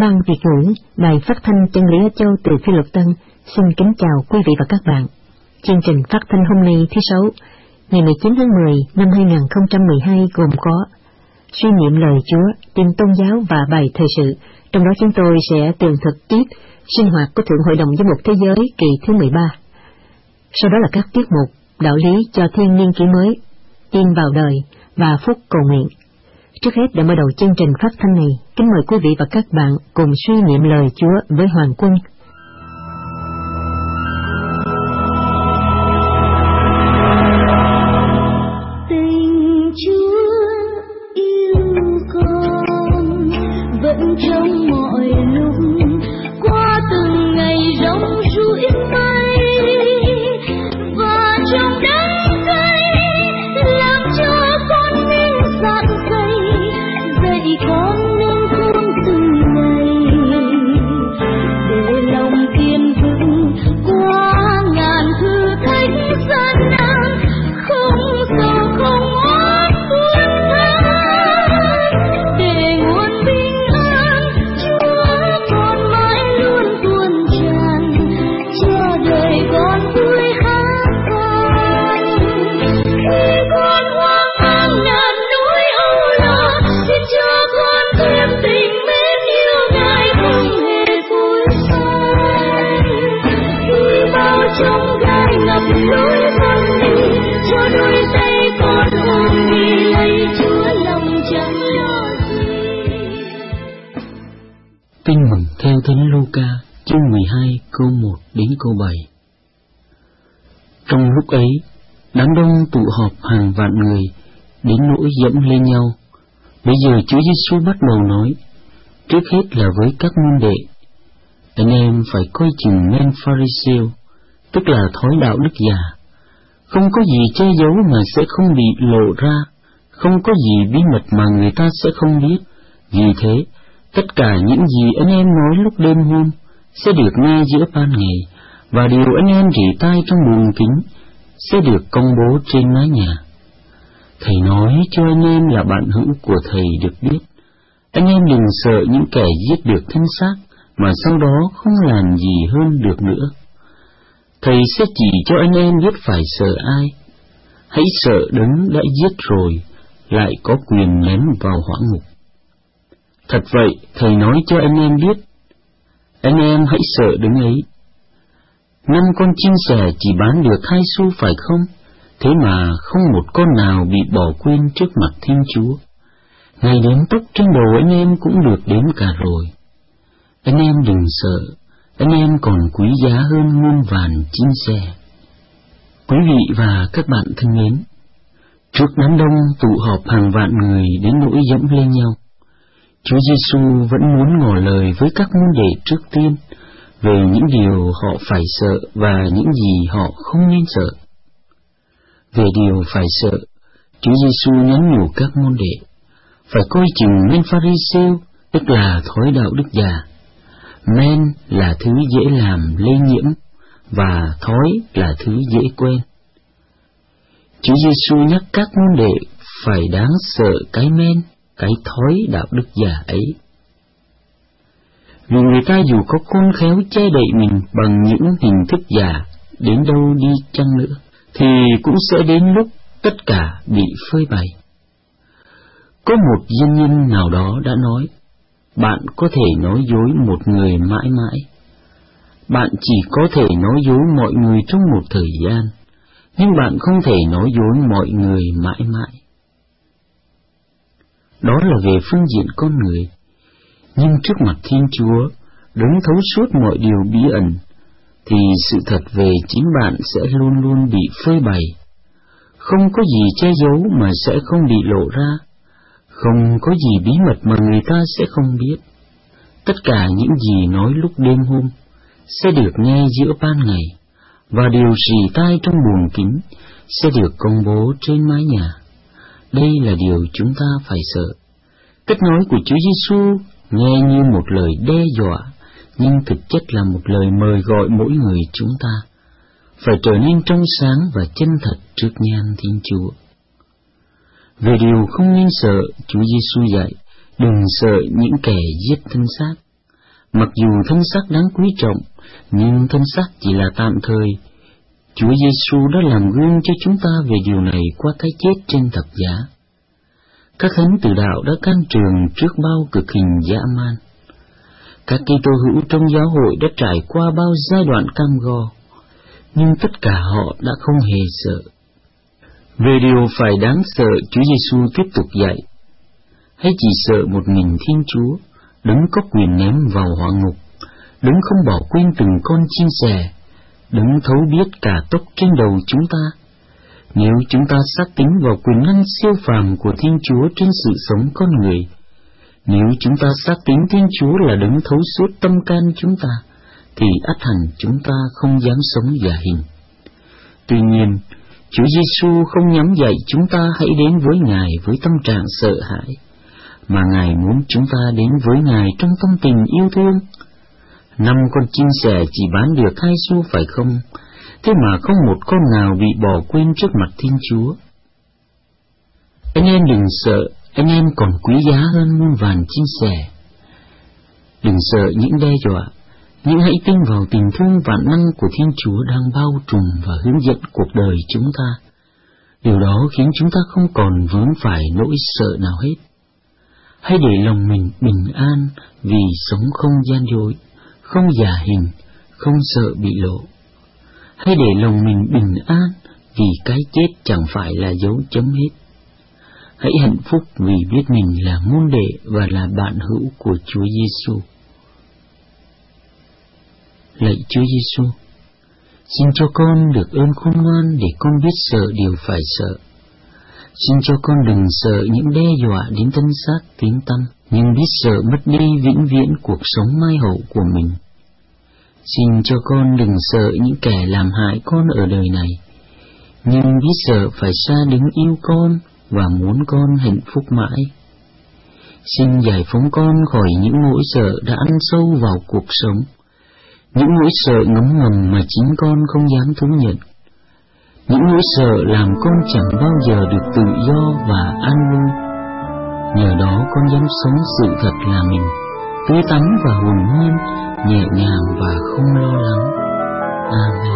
Ban Việt ngữ Đài Phát thanh Chân lý Á Châu từ Phi Luật Tân xin kính chào quý vị và các bạn. Chương trình phát thanh hôm nay thứ Sáu, ngày 19 tháng 10 năm 2012 gồm có suy niệm lời Chúa, tin tôn giáo và bài thời sự. Trong đó chúng tôi sẽ tường thuật tiếp sinh hoạt của Thượng Hội đồng Giám mục Thế giới kỳ thứ 13. Sau đó là các tiết mục đạo lý cho thiên niên kỷ mới, tin vào đời và phúc cầu nguyện. Trước hết, để mở đầu chương trình phát thanh này, kính mời quý vị và các bạn cùng suy niệm lời Chúa với Hoàng Quân. Tình Chúa yêu con vẫn trong mọi lúc, qua từng ngày rong ruổi mây và trong đắng cay làm cho con nên dạn dày, dạy con nên khôn từng ngày để lòng kiên vững qua ngàn thử thách gian nan, không sầu không oán buồn than, để nguồn bình an Chúa con mãi luôn tuôn tràn, cho đời con vui hát vang. Khi con hoang mang ngàn nỗi âu lo, xin cho con thêm tình mến yêu Ngài không hề phôi phai. Khi bao trong gai ngập lối con đi, cho đôi tay con ôm đi lấy Chúa lòng chẳng lo gì. Tin mừng theo Thánh Luca, chương 12 câu 1 đến câu 7. Trong lúc ấy, đám đông tụ họp hàng vạn người, đến nỗi dẫm lên nhau. Bây giờ Chúa Giêsu bắt đầu nói, trước hết là với các môn đệ: anh em phải coi chừng men Pharisêu, tức là thói đạo đức già. Không có gì che giấu mà sẽ không bị lộ ra, không có gì bí mật mà người ta sẽ không biết. Vì thế, tất cả những gì anh em nói lúc đêm hôm sẽ được nghe giữa ban ngày, và điều anh em rỉ tai trong buồng kính sẽ được công bố trên mái nhà. Thầy nói cho anh em là bạn hữu của Thầy được biết. Anh em đừng sợ những kẻ giết được thân xác, mà sau đó không làm gì hơn được nữa. Thầy sẽ chỉ cho anh em biết phải sợ ai. Hãy sợ Đấng đã giết rồi, lại có quyền ném vào hỏa ngục. Thật vậy, Thầy nói cho anh em biết, anh em hãy sợ Đấng ấy. 5 con chim sẻ chỉ bán được 2 xu phải không? Thế mà không một con nào bị bỏ quên trước mặt Thiên Chúa. Ngày đếm tóc trên đầu anh em cũng được đếm cả rồi. Anh em đừng sợ, anh em còn quý giá hơn muôn vàn chim sẻ. Quý vị và các bạn thân mến, trước đám đông tụ họp hàng vạn người đến nỗi dẫm lên nhau, Chúa Giêsu vẫn muốn ngỏ lời với các môn đệ trước tiên về những điều họ phải sợ và những gì họ không nên sợ. Về điều phải sợ, Chúa Giêsu nhắn nhủ các môn đệ phải coi chừng men Pharisêu, tức là thói đạo đức già. Men là thứ dễ làm lây nhiễm, và thói là thứ dễ quen. Chúa Giêsu nhắc các môn đệ phải đáng sợ cái men, cái thói đạo đức già ấy. Vì người ta dù có khôn khéo che đậy mình bằng những hình thức già đến đâu đi chăng nữa, thì cũng sẽ đến lúc tất cả bị phơi bày. Có một doanh nhân nào đó đã nói, bạn có thể nói dối một người mãi mãi. Bạn chỉ có thể nói dối mọi người trong một thời gian, nhưng bạn không thể nói dối mọi người mãi mãi. Đó là về phương diện con người. Nhưng trước mặt Thiên Chúa, Đấng thấu suốt mọi điều bí ẩn, thì sự thật về chính bạn sẽ luôn luôn bị phơi bày. Không có gì che giấu mà sẽ không bị lộ ra, không có gì bí mật mà người ta sẽ không biết. Tất cả những gì nói lúc đêm hôm sẽ được nghe giữa ban ngày, và điều rỉ tai trong buồng kính sẽ được công bố trên mái nhà. Đây là điều chúng ta phải sợ. Cách nói của Chúa Giêsu nghe như một lời đe dọa, nhưng thực chất là một lời mời gọi mỗi người chúng ta phải trở nên trong sáng và chân thật trước nhan Thiên Chúa. Về điều không nên sợ, Chúa Giêsu dạy, đừng sợ những kẻ giết thân xác. Mặc dù thân xác đáng quý trọng, nhưng thân xác chỉ là tạm thời. Chúa Giêsu đã làm gương cho chúng ta về điều này qua cái chết trên thập giá. Các thánh tử đạo đã can trường trước bao cực hình dã man. Các Kitô hữu trong giáo hội đã trải qua bao giai đoạn cam go, nhưng tất cả họ đã không hề sợ. Về điều phải đáng sợ, Chúa Giêsu tiếp tục dạy: hãy chỉ sợ một mình Thiên Chúa, đấng có quyền ném vào hỏa ngục, đấng không bỏ quên từng con chim sẻ, đấng thấu biết cả tóc trên đầu chúng ta. Nếu chúng ta xác tín vào quyền năng siêu phàm của Thiên Chúa trên sự sống con người, nếu chúng ta xác tín Thiên Chúa là đấng thấu suốt tâm can chúng ta, thì ắt hẳn chúng ta không dám sống giả hình. Tuy nhiên, Chúa Giêsu không nhắm dạy chúng ta hãy đến với Ngài với tâm trạng sợ hãi, mà Ngài muốn chúng ta đến với Ngài trong tâm tình yêu thương. 5 con chim sẻ chỉ bán được 2 xu phải không? Thế mà không một con nào bị bỏ quên trước mặt Thiên Chúa. Anh em đừng sợ, anh em còn quý giá hơn muôn vàn chim sẻ. Đừng sợ những đe dọa, nhưng hãy tin vào tình thương vạn năng của Thiên Chúa đang bao trùm và hướng dẫn cuộc đời chúng ta. Điều đó khiến chúng ta không còn vướng phải nỗi sợ nào hết. Hãy để lòng mình bình an vì sống không gian dối, không giả hình, không sợ bị lộ. Hãy để lòng mình bình an vì cái chết chẳng phải là dấu chấm hết. Hãy hạnh phúc vì biết mình là môn đệ và là bạn hữu của Chúa Giêsu. Lạy Chúa Giêsu, xin cho con được ơn khôn ngoan để con biết sợ điều phải sợ. Xin cho con đừng sợ những đe dọa đến thân xác tiếng tăm, nhưng biết sợ mất đi vĩnh viễn cuộc sống mai hậu của mình. Xin cho con đừng sợ những kẻ làm hại con ở đời này, nhưng biết sợ phải xa đứng yêu con và muốn con hạnh phúc mãi. Xin giải phóng con khỏi những nỗi sợ đã ăn sâu vào cuộc sống, những nỗi sợ ngấm ngầm mà chính con không dám thú nhận, những nỗi sợ làm con chẳng bao giờ được tự do và an vui. Nhờ đó con dám sống sự thật là mình, tươi tắn và hồn nhiên, nhẹ nhàng và không lo lắng. Amen.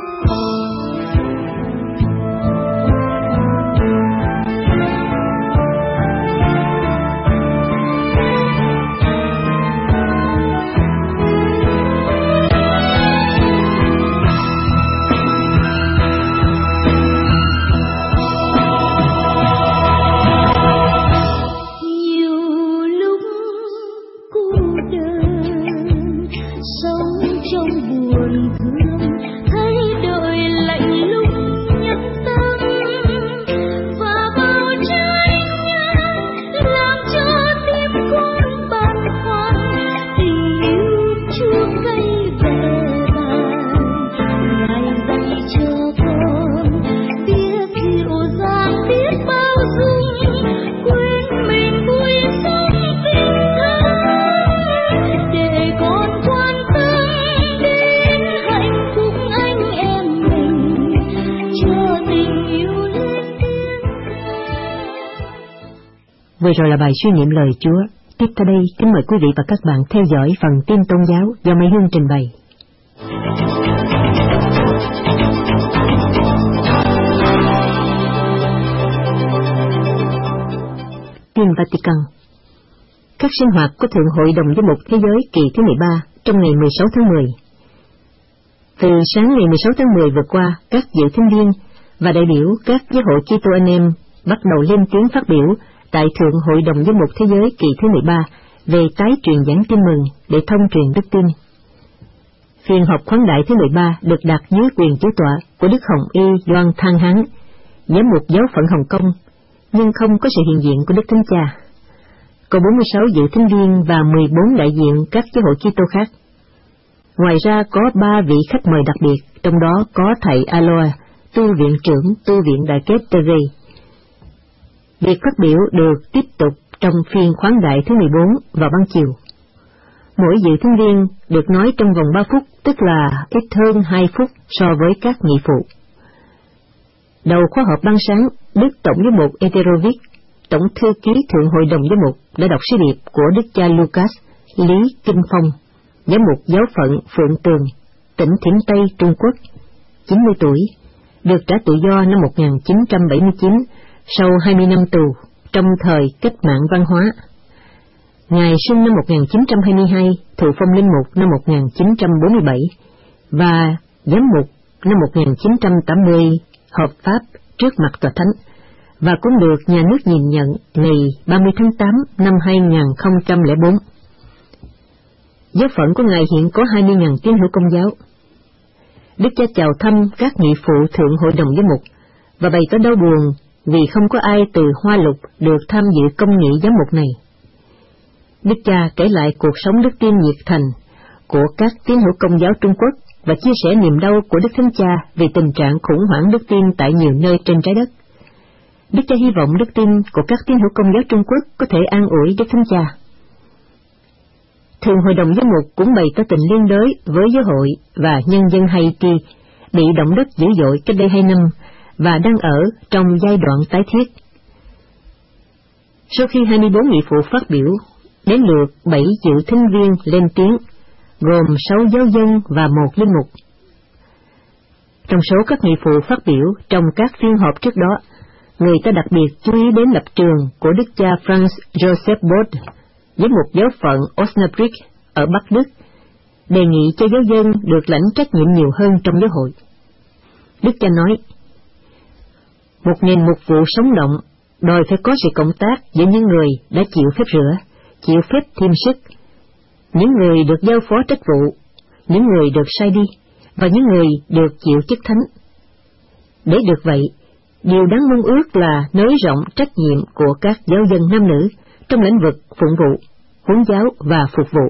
Vừa rồi là bài suy niệm lời Chúa. Tiếp theo đây, kính mời quý vị và các bạn theo dõi phần tin tôn giáo do Mai Hương trình bày. Tin Vatican. Các sinh hoạt của Thượng Hội đồng Giám mục Thế giới kỳ thứ 13 trong ngày 16 tháng 10. Từ sáng ngày 16 tháng 10 vừa qua, các dự thính viên và đại biểu các giáo hội Kitô anh em bắt đầu lên tiếng phát biểu tại Thượng Hội đồng Giám mục Thế giới kỳ thứ 13 về tái truyền giảng tin mừng để thông truyền đức tin. Phiên họp khoáng đại thứ 13 được đặt dưới quyền chủ tọa của Đức Hồng Y Doan Thang Hán, giám mục giáo phận Hồng Kông, nhưng không có sự hiện diện của Đức Thánh Cha. Có 46 dự thính viên và 14 đại diện các giáo hội Kitô khác. Ngoài ra có 3 vị khách mời đặc biệt, trong đó có thầy Aloa, tu viện trưởng tu viện Đại Kết Terry. Việc phát biểu được tiếp tục trong phiên khoáng đại thứ 14 vào ban chiều. Mỗi dự thính viên được nói trong vòng 3 phút, tức là ít hơn 2 phút so với các nghị phụ. Đầu khóa họp ban sáng, Đức Tổng giám mục Eterovic, Tổng thư ký Thượng Hội đồng Giám mục đã đọc sứ điệp của Đức cha Lucas, Lý Kinh Phong giám mục giáo phận Phượng Tường, tỉnh Thiểm Tây, Trung Quốc, 90 tuổi, được trả tự do năm 1979 sau 20 năm tù trong thời cách mạng văn hóa. Ngài sinh năm 1922, thụ phong linh mục năm 1947 và giám mục năm 1980 hợp pháp trước mặt tòa thánh, và cũng được nhà nước nhìn nhận ngày 30 tháng 8 năm 2004. Giáo phận của Ngài hiện có 20.000 tín hữu Công giáo. Đức cha chào thăm các nghị phụ thượng hội đồng giám mục và bày tỏ đau buồn vì không có ai từ Hoa Lục được tham dự công nghị giám mục này. Đức cha kể lại cuộc sống đức tin nhiệt thành của các tín hữu Công giáo Trung Quốc và chia sẻ niềm đau của Đức Thánh Cha về tình trạng khủng hoảng đức tin tại nhiều nơi trên trái đất. Đức cha hy vọng đức tin của các tín hữu Công giáo Trung Quốc có thể an ủi Đức Thánh Cha. Thường hội đồng giám mục cũng bày tỏ tình liên đới với giáo hội và nhân dân Haiti bị động đất dữ dội cách đây 2 năm và đang ở trong giai đoạn tái thiết. Sau khi 24 nghị phụ phát biểu, đến lượt 7 dự thính viên lên tiếng, gồm 6 giáo dân và 1 linh mục. Trong số các nghị phụ phát biểu trong các phiên họp trước đó, người ta đặc biệt chú ý đến lập trường của Đức cha Franz Joseph Bode, giám mục giáo phận Osnabrück ở Bắc Đức, đề nghị cho giáo dân được lãnh trách nhiệm nhiều hơn trong giáo hội. Đức cha nói, một nền mục vụ sống động đòi phải có sự cộng tác giữa những người đã chịu phép rửa, chịu phép thêm sức, những người được giao phó trách vụ, những người được sai đi, và những người được chịu chức thánh. Để được vậy, điều đáng mong ước là nới rộng trách nhiệm của các giáo dân nam nữ trong lĩnh vực phụng vụ, huấn giáo và phục vụ.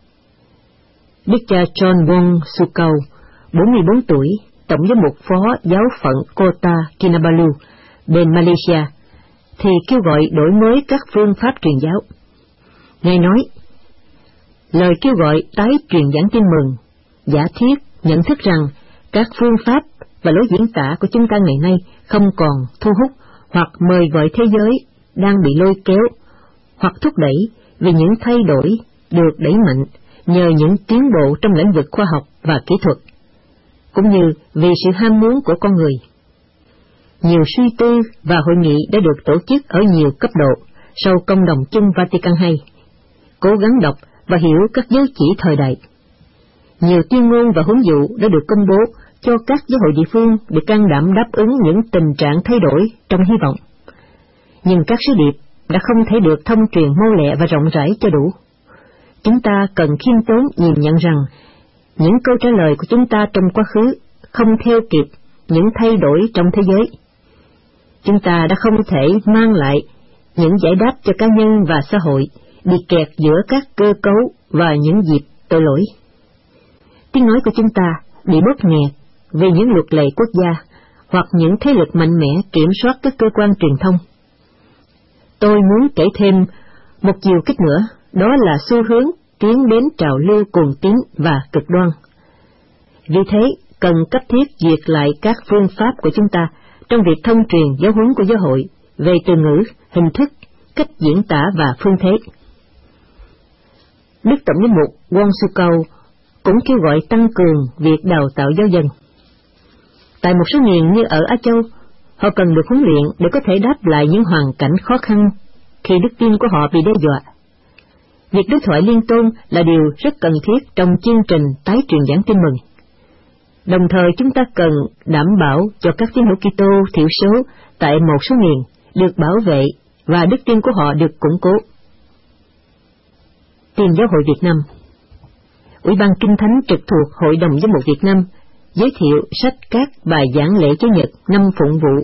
Đức cha John Bong Sukau, 44 tuổi, tổng giám mục phó giáo phận Kota Kinabalu, bên Malaysia, thì kêu gọi đổi mới các phương pháp truyền giáo. Ngài nói, lời kêu gọi tái truyền giảng tin mừng, giả thiết nhận thức rằng các phương pháp và lối diễn tả của chúng ta ngày nay không còn thu hút hoặc mời gọi thế giới đang bị lôi kéo hoặc thúc đẩy vì những thay đổi được đẩy mạnh nhờ những tiến bộ trong lĩnh vực khoa học và kỹ thuật, cũng như vì sự ham muốn của con người. Nhiều suy tư và hội nghị đã được tổ chức ở nhiều cấp độ sau Công đồng chung Vatican II, cố gắng đọc và hiểu các giới chỉ thời đại. Nhiều tuyên ngôn và huấn dụ đã được công bố cho các giáo hội địa phương để can đảm đáp ứng những tình trạng thay đổi trong hy vọng. Nhưng các sứ điệp đã không thể được thông truyền mau lẹ và rộng rãi cho đủ. Chúng ta cần khiêm tốn nhìn nhận rằng những câu trả lời của chúng ta trong quá khứ không theo kịp những thay đổi trong thế giới. Chúng ta đã không thể mang lại những giải đáp cho cá nhân và xã hội bị kẹt giữa các cơ cấu và những dịp tội lỗi. Tiếng nói của chúng ta bị bóp nghẹt vì những luật lệ quốc gia hoặc những thế lực mạnh mẽ kiểm soát các cơ quan truyền thông. Tôi muốn kể thêm một chiều kích nữa, đó là xu hướng tiến đến trào lưu cuồng tín và cực đoan. Vì thế, cần cấp thiết duyệt lại các phương pháp của chúng ta trong việc thông truyền giáo huấn của giáo hội về từ ngữ, hình thức, cách diễn tả và phương thế. Đức Tổng giám mục Wong Sukau cũng kêu gọi tăng cường việc đào tạo giáo dân. Tại một số miền như ở Á Châu, họ cần được huấn luyện để có thể đáp lại những hoàn cảnh khó khăn khi đức tin của họ bị đe dọa. Việc đối thoại liên tôn là điều rất cần thiết trong chương trình tái truyền giảng tin mừng. Đồng thời chúng ta cần đảm bảo cho các tín hữu Kitô thiểu số tại một số miền được bảo vệ và đức tin của họ được củng cố. Tin Giáo hội Việt Nam. Ủy ban Kinh Thánh trực thuộc Hội đồng Giám mục Việt Nam giới thiệu sách các bài giảng lễ Chúa Nhật năm Phụng vụ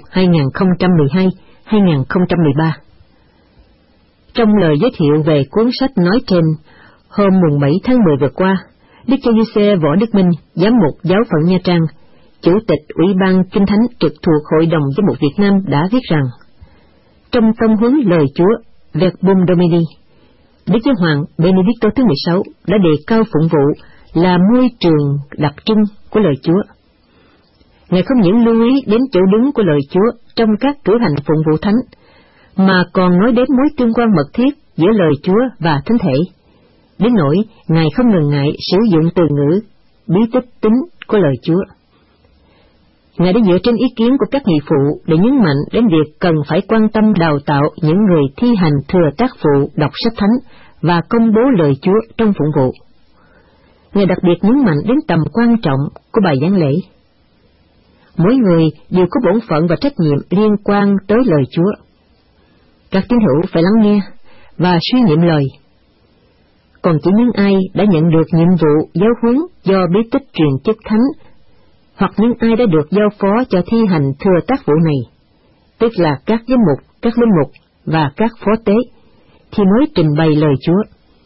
2012-2013. Trong lời giới thiệu về cuốn sách nói trên, hôm mùng 7 tháng 10 vừa qua, Đức cha Giuse Võ Đức Minh, Giám mục Giáo phận Nha Trang, Chủ tịch Ủy ban Kinh Thánh trực thuộc Hội đồng Giám mục Việt Nam đã viết rằng, trong tông huấn lời Chúa, Verbum Domini, Đức Giáo hoàng Benedicto thứ 16 đã đề cao phụng vụ là môi trường đặc trưng của lời Chúa. Ngài không những lưu ý đến chỗ đứng của lời Chúa trong các cử hành phụng vụ thánh, mà còn nói đến mối tương quan mật thiết giữa lời Chúa và thánh thể. đến nỗi Ngài không ngần ngại sử dụng từ ngữ bí tích tính của lời Chúa. Ngài đã dựa trên ý kiến của các nghị phụ để nhấn mạnh đến việc cần phải quan tâm đào tạo những người thi hành thừa tác vụ đọc sách thánh và công bố lời Chúa trong phụng vụ. Ngài đặc biệt nhấn mạnh đến tầm quan trọng của bài giảng lễ. Mỗi người đều có bổn phận và trách nhiệm liên quan tới lời Chúa. Các tín hữu phải lắng nghe và suy nghiệm lời. Còn chỉ những ai đã nhận được nhiệm vụ giáo huấn do bí tích truyền chức thánh, hoặc những ai đã được giao phó cho thi hành thừa tác vụ này, tức là các giám mục, các linh mục và các phó tế, thì mới trình bày lời Chúa.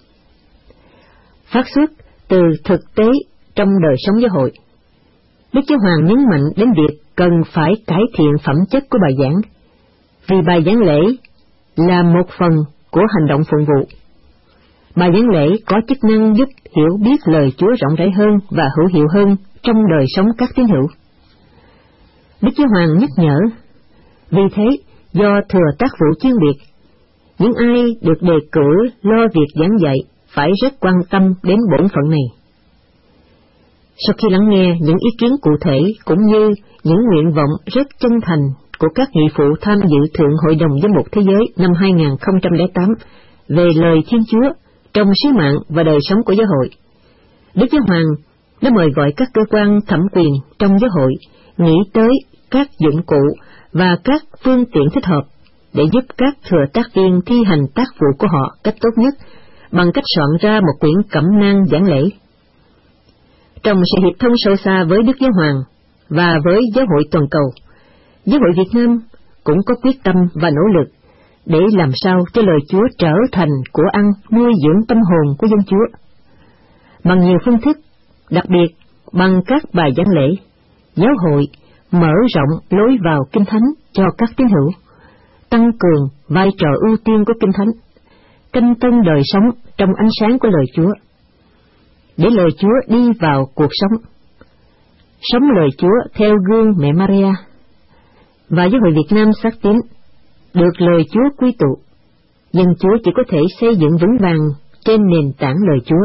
Phát xuất từ thực tế trong đời sống giáo hội, Đức Giáo Hoàng nhấn mạnh đến việc cần phải cải thiện phẩm chất của bài giảng, vì bài giảng lễ là một phần của hành động phụng vụ. Bài giảng lễ có chức năng giúp hiểu biết lời Chúa rộng rãi hơn và hữu hiệu hơn trong đời sống các tín hữu. Đức Giáo Hoàng nhắc nhở, vì thế, do thừa tác vụ chuyên biệt, những ai được đề cử lo việc giảng dạy phải rất quan tâm đến bổn phận này. Sau khi lắng nghe những ý kiến cụ thể cũng như những nguyện vọng rất chân thành của các nghị phụ tham dự Thượng Hội đồng Giám mục Thế giới năm 2008 về lời Thiên Chúa trong sứ mạng và đời sống của giáo hội, Đức Giáo Hoàng đã mời gọi các cơ quan thẩm quyền trong giáo hội nghĩ tới các dụng cụ và các phương tiện thích hợp để giúp các thừa tác viên thi hành tác vụ của họ cách tốt nhất bằng cách soạn ra một quyển cẩm nang giảng lễ. Trong sự hiệp thông sâu xa với Đức Giáo Hoàng và với giáo hội toàn cầu, giáo hội Việt Nam cũng có quyết tâm và nỗ lực để làm sao cho lời Chúa trở thành của ăn nuôi dưỡng tâm hồn của dân Chúa. Bằng nhiều phương thức, đặc biệt bằng các bài giảng lễ, giáo hội mở rộng lối vào Kinh Thánh cho các tín hữu, tăng cường vai trò ưu tiên của Kinh Thánh, canh tân đời sống trong ánh sáng của lời Chúa, để lời Chúa đi vào cuộc sống lời Chúa theo gương mẹ Maria, và giáo hội Việt Nam xác tín được lời Chúa quy tụ. Dân Chúa chỉ có thể xây dựng vững vàng trên nền tảng lời Chúa.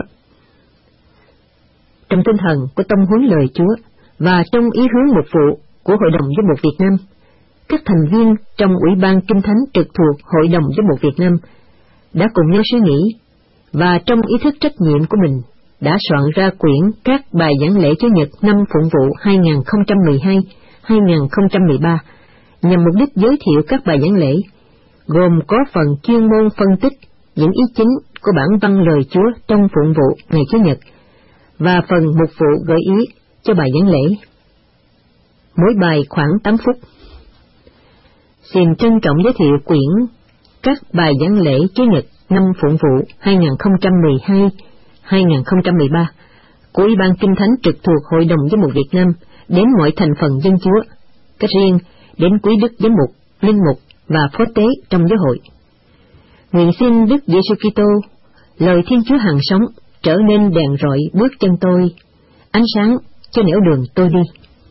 Trong tinh thần của tông huấn lời Chúa và trong ý hướng mục vụ của Hội đồng Giám mục Việt Nam, các thành viên trong Ủy ban Kinh Thánh trực thuộc Hội đồng Giám mục Việt Nam đã cùng nhau suy nghĩ và trong ý thức trách nhiệm của mình đã soạn ra quyển các bài giảng lễ Chúa Nhật năm phụng vụ 2012-2013 nhằm mục đích giới thiệu các bài giảng lễ, gồm có phần chuyên môn phân tích những ý chính của bản văn lời Chúa trong phụng vụ ngày Chúa Nhật và phần mục vụ gợi ý cho bài giảng lễ. Mỗi bài khoảng 8 phút. Xin trân trọng giới thiệu quyển các bài giảng lễ Chúa Nhật năm phụng vụ 2012-2013 của Ủy ban Kinh Thánh trực thuộc Hội đồng Giám mục Việt Nam đến mọi thành phần dân Chúa, cách riêng đến quý đức giám mục, linh mục và phó tế trong giáo hội. Nguyện xin Đức Giêsu Kitô, lời Thiên Chúa hằng sống, trở nên đèn rọi bước chân tôi, ánh sáng cho nẻo đường tôi đi.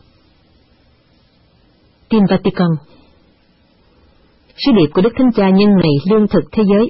Tin Vatican. Sứ điệp của Đức Thánh Cha nhân ngày lương thực thế giới.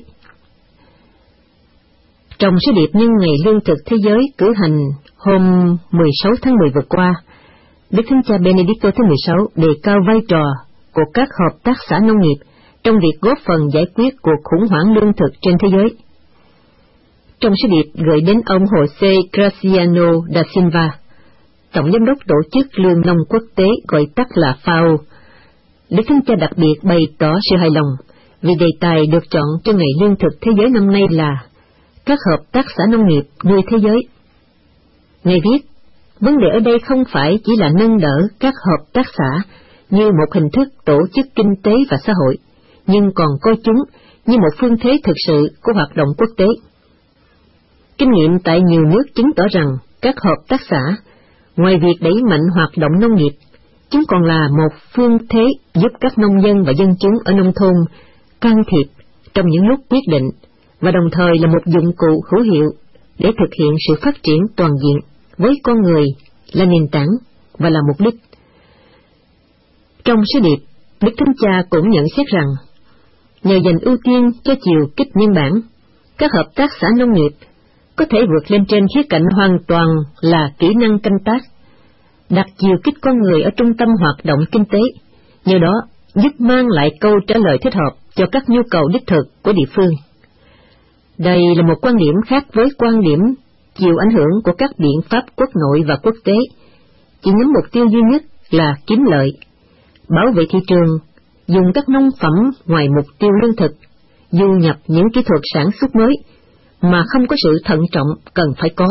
Trong sứ điệp nhân ngày lương thực thế giới cử hành hôm 16 tháng 10 vừa qua, Đức Thánh Cha Benedicto thứ 16 đề cao vai trò của các hợp tác xã nông nghiệp trong việc góp phần giải quyết cuộc khủng hoảng lương thực trên thế giới. Trong sứ điệp gửi đến ông José Graciano da Silva, Tổng giám đốc Tổ chức Lương nông Quốc tế gọi tắt là FAO, Đức Thánh Cha đặc biệt bày tỏ sự hài lòng vì đề tài được chọn cho ngày lương thực thế giới năm nay là các hợp tác xã nông nghiệp nuôi thế giới. Ngài viết, vấn đề ở đây không phải chỉ là nâng đỡ các hợp tác xã như một hình thức tổ chức kinh tế và xã hội, nhưng còn coi chúng như một phương thế thực sự của hoạt động quốc tế. Kinh nghiệm tại nhiều nước chứng tỏ rằng các hợp tác xã, ngoài việc đẩy mạnh hoạt động nông nghiệp, chúng còn là một phương thế giúp các nông dân và dân chúng ở nông thôn can thiệp trong những lúc quyết định, và đồng thời là một dụng cụ hữu hiệu để thực hiện sự phát triển toàn diện với con người là nền tảng và là mục đích. Trong sứ điệp, Đức Thánh Cha cũng nhận xét rằng, nhờ dành ưu tiên cho chiều kích nhân bản, các hợp tác xã nông nghiệp có thể vượt lên trên khía cạnh hoàn toàn là kỹ năng canh tác, đặt chiều kích con người ở trung tâm hoạt động kinh tế, nhờ đó giúp mang lại câu trả lời thích hợp cho các nhu cầu đích thực của địa phương. Đây là một quan điểm khác với quan điểm chịu ảnh hưởng của các biện pháp quốc nội và quốc tế, chỉ nhắm mục tiêu duy nhất là kiếm lợi, bảo vệ thị trường, dùng các nông phẩm ngoài mục tiêu lương thực, du nhập những kỹ thuật sản xuất mới mà không có sự thận trọng cần phải có.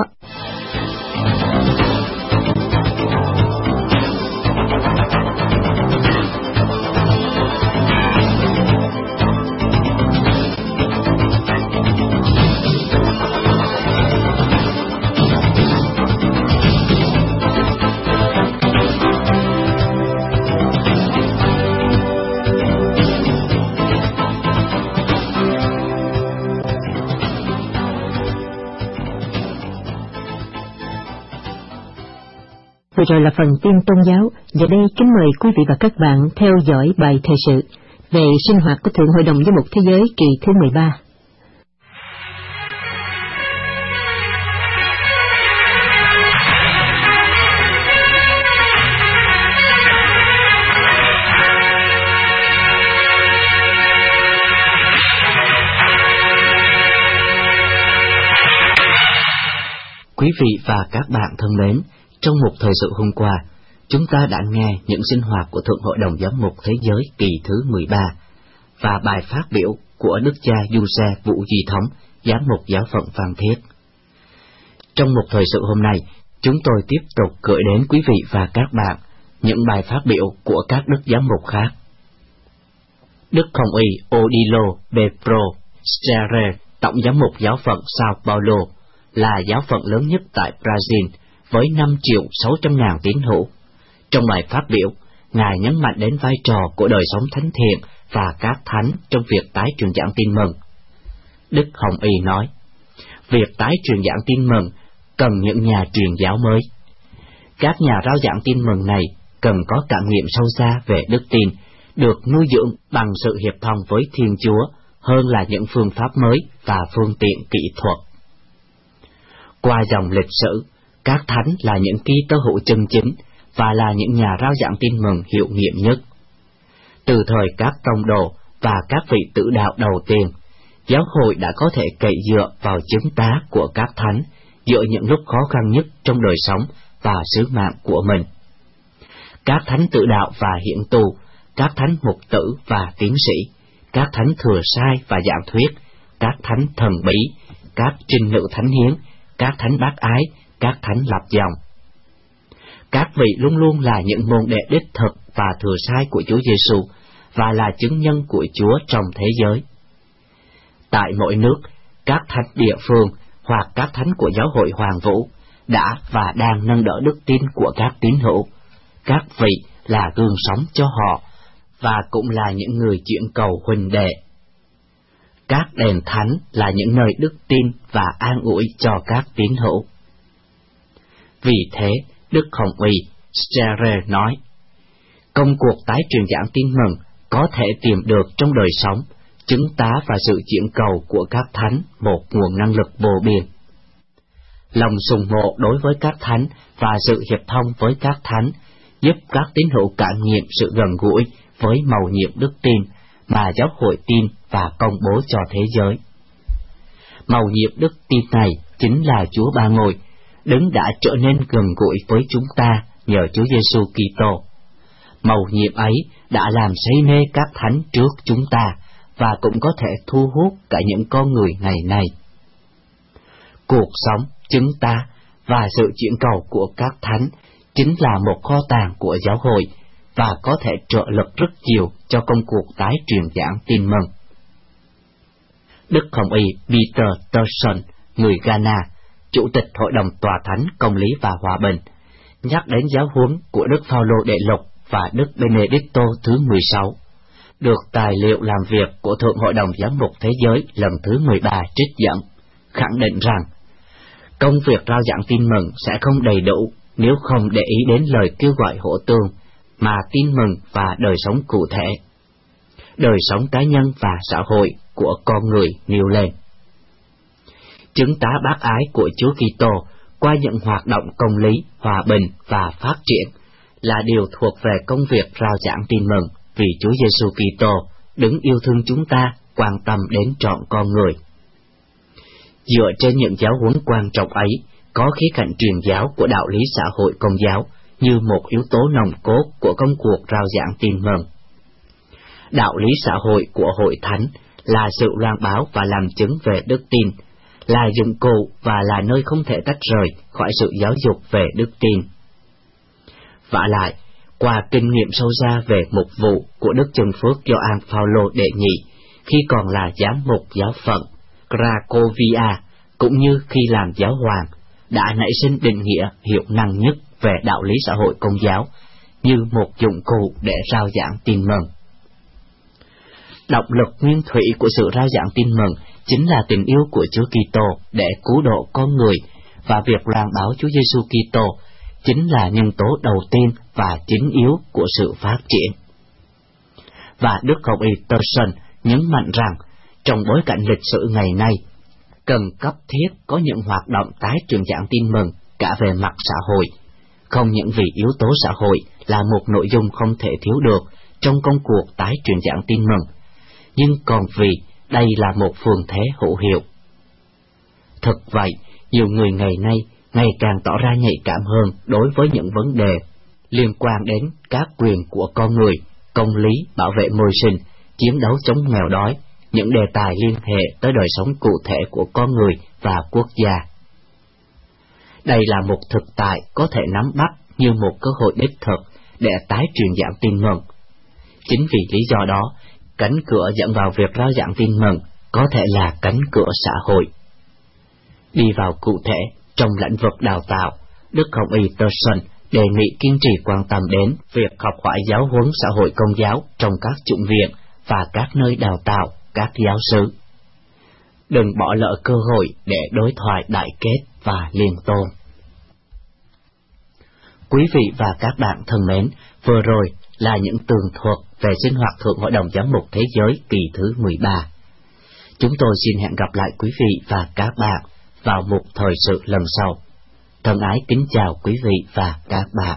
Vừa rồi là phần tin tôn giáo, giờ đây kính mời quý vị và các bạn theo dõi bài thời sự về sinh hoạt của Thượng Hội đồng Giám mục Thế giới kỳ thứ 13. Quý vị và các bạn thân mến, trong một thời sự hôm qua, chúng ta đã nghe những sinh hoạt của Thượng Hội đồng Giám mục Thế giới kỳ thứ 13 và bài phát biểu của Đức cha Giuse Vũ Duy Thống, Giám mục Giáo phận Phan Thiết. Trong một thời sự hôm nay, chúng tôi tiếp tục gửi đến quý vị và các bạn những bài phát biểu của các đức giám mục khác. Đức Hồng Y Odilo Bepro Strere, Tổng Giám mục Giáo phận Sao Paulo, là giáo phận lớn nhất tại Brazil, với 5.600.000 tín hữu. Trong bài phát biểu, Ngài nhấn mạnh đến vai trò của đời sống thánh thiện và các thánh trong việc tái truyền giảng tin mừng. Đức Hồng Y nói, việc tái truyền giảng tin mừng cần những nhà truyền giáo mới. Các nhà rao giảng tin mừng này cần có cảm nghiệm sâu xa về đức tin, được nuôi dưỡng bằng sự hiệp thông với Thiên Chúa hơn là những phương pháp mới và phương tiện kỹ thuật. Qua dòng lịch sử, các thánh là những Kitô hữu chân chính và là những nhà rao giảng tin mừng hiệu nghiệm nhất. Từ thời các tông đồ và các vị tử đạo đầu tiên, giáo hội đã có thể cậy dựa vào chứng tá của các thánh giữa những lúc khó khăn nhất trong đời sống và sứ mạng của mình. Các thánh tử đạo và hiển tu, các thánh mục tử và tiến sĩ, các thánh thừa sai và giảng thuyết, các thánh thần bí, các trinh nữ thánh hiến, các thánh bác ái, các thánh lập dòng. Các vị luôn luôn là những môn đệ đích thực và thừa sai của Chúa Giêsu và là chứng nhân của Chúa trong thế giới. Tại mỗi nước, các thánh địa phương hoặc các thánh của giáo hội Hoàng Vũ đã và đang nâng đỡ đức tin của các tín hữu. Các vị là gương sống cho họ và cũng là những người chuyển cầu huỳnh đệ. Các đền thánh là những nơi đức tin và an ủi cho các tín hữu. Vì thế, Đức Hồng Y Strere nói, công cuộc tái truyền giảng tin mừng có thể tìm được trong đời sống, chứng tá và sự chuyển cầu của các thánh một nguồn năng lực vô biên. Lòng sùng mộ đối với các thánh và sự hiệp thông với các thánh giúp các tín hữu cảm nghiệm sự gần gũi với mầu nhiệm đức tin mà giáo hội tin và công bố cho thế giới. Mầu nhiệm đức tin này chính là Chúa Ba Ngôi, Đấng đã trở nên gần gũi với chúng ta nhờ Chúa Giêsu Kitô. Mầu nhiệm ấy đã làm say mê các thánh trước chúng ta và cũng có thể thu hút cả những con người ngày nay. Cuộc sống, chứng tá và sự chuyển cầu của các thánh chính là một kho tàng của giáo hội và có thể trợ lực rất nhiều cho công cuộc tái truyền giảng tin mừng. Đức Hồng Y Peter Turson, người Ghana, Chủ tịch Hội đồng Tòa Thánh Công lý và Hòa bình, nhắc đến giáo huấn của Đức Phaolô Đệ Lục và Đức Benedicto thứ 16, được tài liệu làm việc của Thượng Hội đồng Giám mục Thế giới lần thứ 13 trích dẫn, khẳng định rằng công việc rao giảng tin mừng sẽ không đầy đủ nếu không để ý đến lời kêu gọi hỗ tương mà tin mừng và đời sống cụ thể, đời sống cá nhân và xã hội của con người nêu lên. chứng tá bác ái của Chúa Kitô qua những hoạt động công lý, hòa bình và phát triển là điều thuộc về công việc rao giảng tin mừng, vì Chúa Giêsu Kitô đấng yêu thương chúng ta, quan tâm đến trọn con người. Dựa trên những giáo huấn quan trọng ấy, có khía cạnh truyền giáo của đạo lý xã hội Công giáo như một yếu tố nòng cốt của công cuộc rao giảng tin mừng. Đạo lý xã hội của Hội Thánh là sự loan báo và làm chứng về đức tin, là dụng cụ và là nơi không thể tách rời khỏi sự giáo dục về đức tin. Vả lại, qua kinh nghiệm sâu xa về mục vụ của Đức Chân Phước Gioan Phaolô đệ nhị khi còn là giám mục giáo phận Cracovia, cũng như khi làm giáo hoàng, đã nảy sinh định nghĩa hiệu năng nhất về đạo lý xã hội Công giáo như một dụng cụ để rao giảng tin mừng. Động lực nguyên thủy của sự rao giảng tin mừng chính là tình yêu của Chúa Kitô để cứu độ con người, và việc loan báo Chúa Giêsu Kitô chính là nhân tố đầu tiên và chính yếu của sự phát triển. Và Đức Hồng Y Terson nhấn mạnh rằng, trong bối cảnh lịch sử ngày nay, cần cấp thiết có những hoạt động tái truyền giảng tin mừng cả về mặt xã hội, không những vì yếu tố xã hội là một nội dung không thể thiếu được trong công cuộc tái truyền giảng tin mừng, nhưng còn vì đây là một phương thế hữu hiệu. Thực vậy, nhiều người ngày nay ngày càng tỏ ra nhạy cảm hơn đối với những vấn đề liên quan đến các quyền của con người, công lý, bảo vệ môi sinh, chiến đấu chống nghèo đói, những đề tài liên hệ tới đời sống cụ thể của con người và quốc gia. Đây là một thực tại có thể nắm bắt như một cơ hội đích thực để tái truyền giảng tin mừng. Chính vì lý do đó, cánh cửa dẫn vào việc rao giảng tin mừng có thể là cánh cửa xã hội. Đi vào cụ thể, trong lĩnh vực đào tạo, Đức Hồng Y Terson đề nghị kiên trì quan tâm đến việc học hỏi giáo huấn xã hội Công giáo trong các chủng viện và các nơi đào tạo các giáo xứ. Đừng bỏ lỡ cơ hội để đối thoại đại kết và liên tôn. Quý vị và các bạn thân mến, vừa rồi là những tường thuật về sinh hoạt Thượng Hội đồng Giám mục Thế giới kỳ thứ 13. Chúng tôi xin hẹn gặp lại quý vị và các bạn vào mục thời sự lần sau. Thân ái kính chào quý vị và các bạn.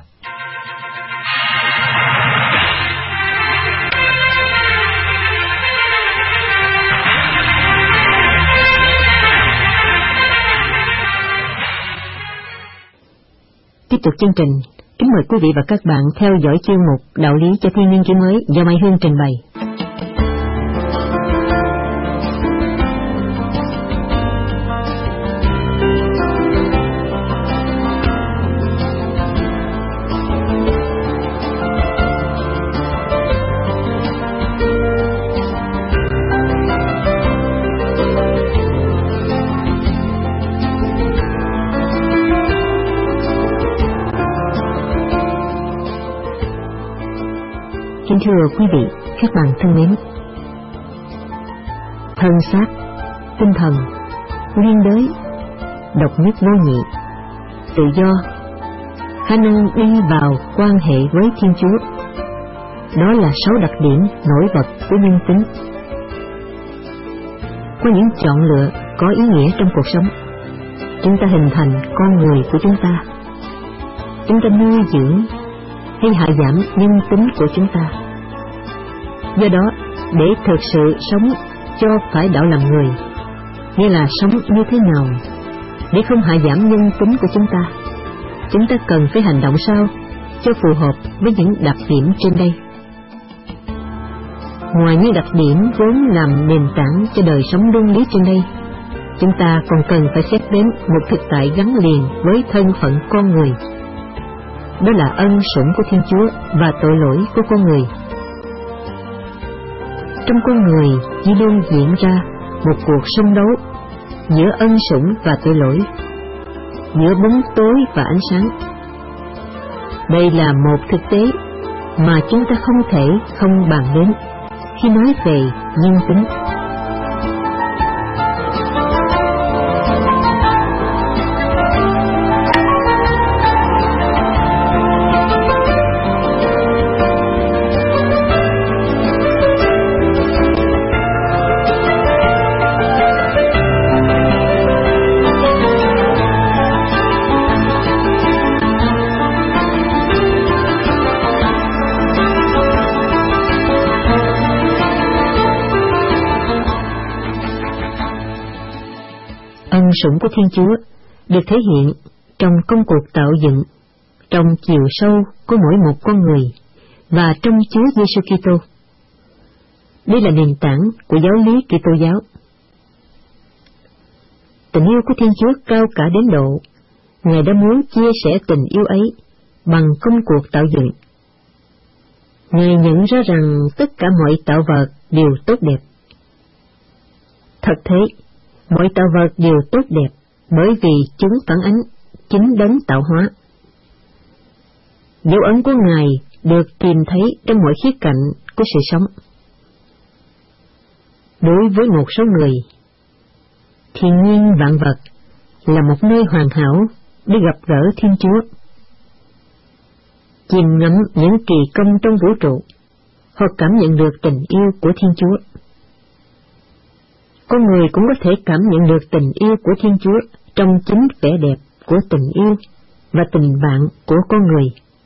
Tiếp tục chương trình, kính mời quý vị và các bạn theo dõi chuyên mục Đạo lý cho thiên niên kỷ mới do Mai Hương trình bày. Kính thưa quý vị, các bạn thân mến, thân xác, tinh thần, liên đới, độc nhất vô nhị, tự do, khả năng đi vào quan hệ với Thiên Chúa, đó là 6 đặc điểm nổi bật của nhân tính. Qua những chọn lựa có ý nghĩa trong cuộc sống, chúng ta hình thành con người của chúng ta. Chúng ta nuôi dưỡng hay hạ giảm nhân tính của chúng ta. Do đó, để thực sự sống cho phải đạo làm người, nghĩa là sống như thế nào để không hạ giảm nhân tính của chúng ta cần phải hành động sao cho phù hợp với những đặc điểm trên đây. Ngoài những đặc điểm vốn làm nền tảng cho đời sống luân lý trên đây, chúng ta còn cần phải xét đến một thực tại gắn liền với thân phận con người. Đó là ân sủng của Thiên Chúa và tội lỗi của con người. Trong con người chỉ luôn diễn ra một cuộc xung đấu giữa ân sủng và tội lỗi, giữa bóng tối và ánh sáng. Đây là một thực tế mà chúng ta không thể không bàn đến khi nói về nhân tính. Ân sủng của Thiên Chúa được thể hiện trong công cuộc tạo dựng, trong chiều sâu của mỗi một con người và trong Chúa Giêsu Kitô. Đây là nền tảng của giáo lý Kitô giáo. Tình yêu của Thiên Chúa cao cả đến độ Ngài đã muốn chia sẻ tình yêu ấy bằng công cuộc tạo dựng. Ngài nhận ra rằng tất cả mọi tạo vật đều tốt đẹp. Thật thế, mọi tạo vật đều tốt đẹp bởi vì chúng phản ánh chính đấng tạo hóa. Dấu ấn của Ngài được tìm thấy trong mọi khía cạnh của sự sống. Đối với một số người, thiên nhiên vạn vật là một nơi hoàn hảo để gặp gỡ Thiên Chúa. Chiêm ngắm những kỳ công trong vũ trụ, hoặc cảm nhận được tình yêu của Thiên Chúa. Con người cũng có thể cảm nhận được tình yêu của Thiên Chúa trong chính vẻ đẹp của tình yêu và tình bạn của con người.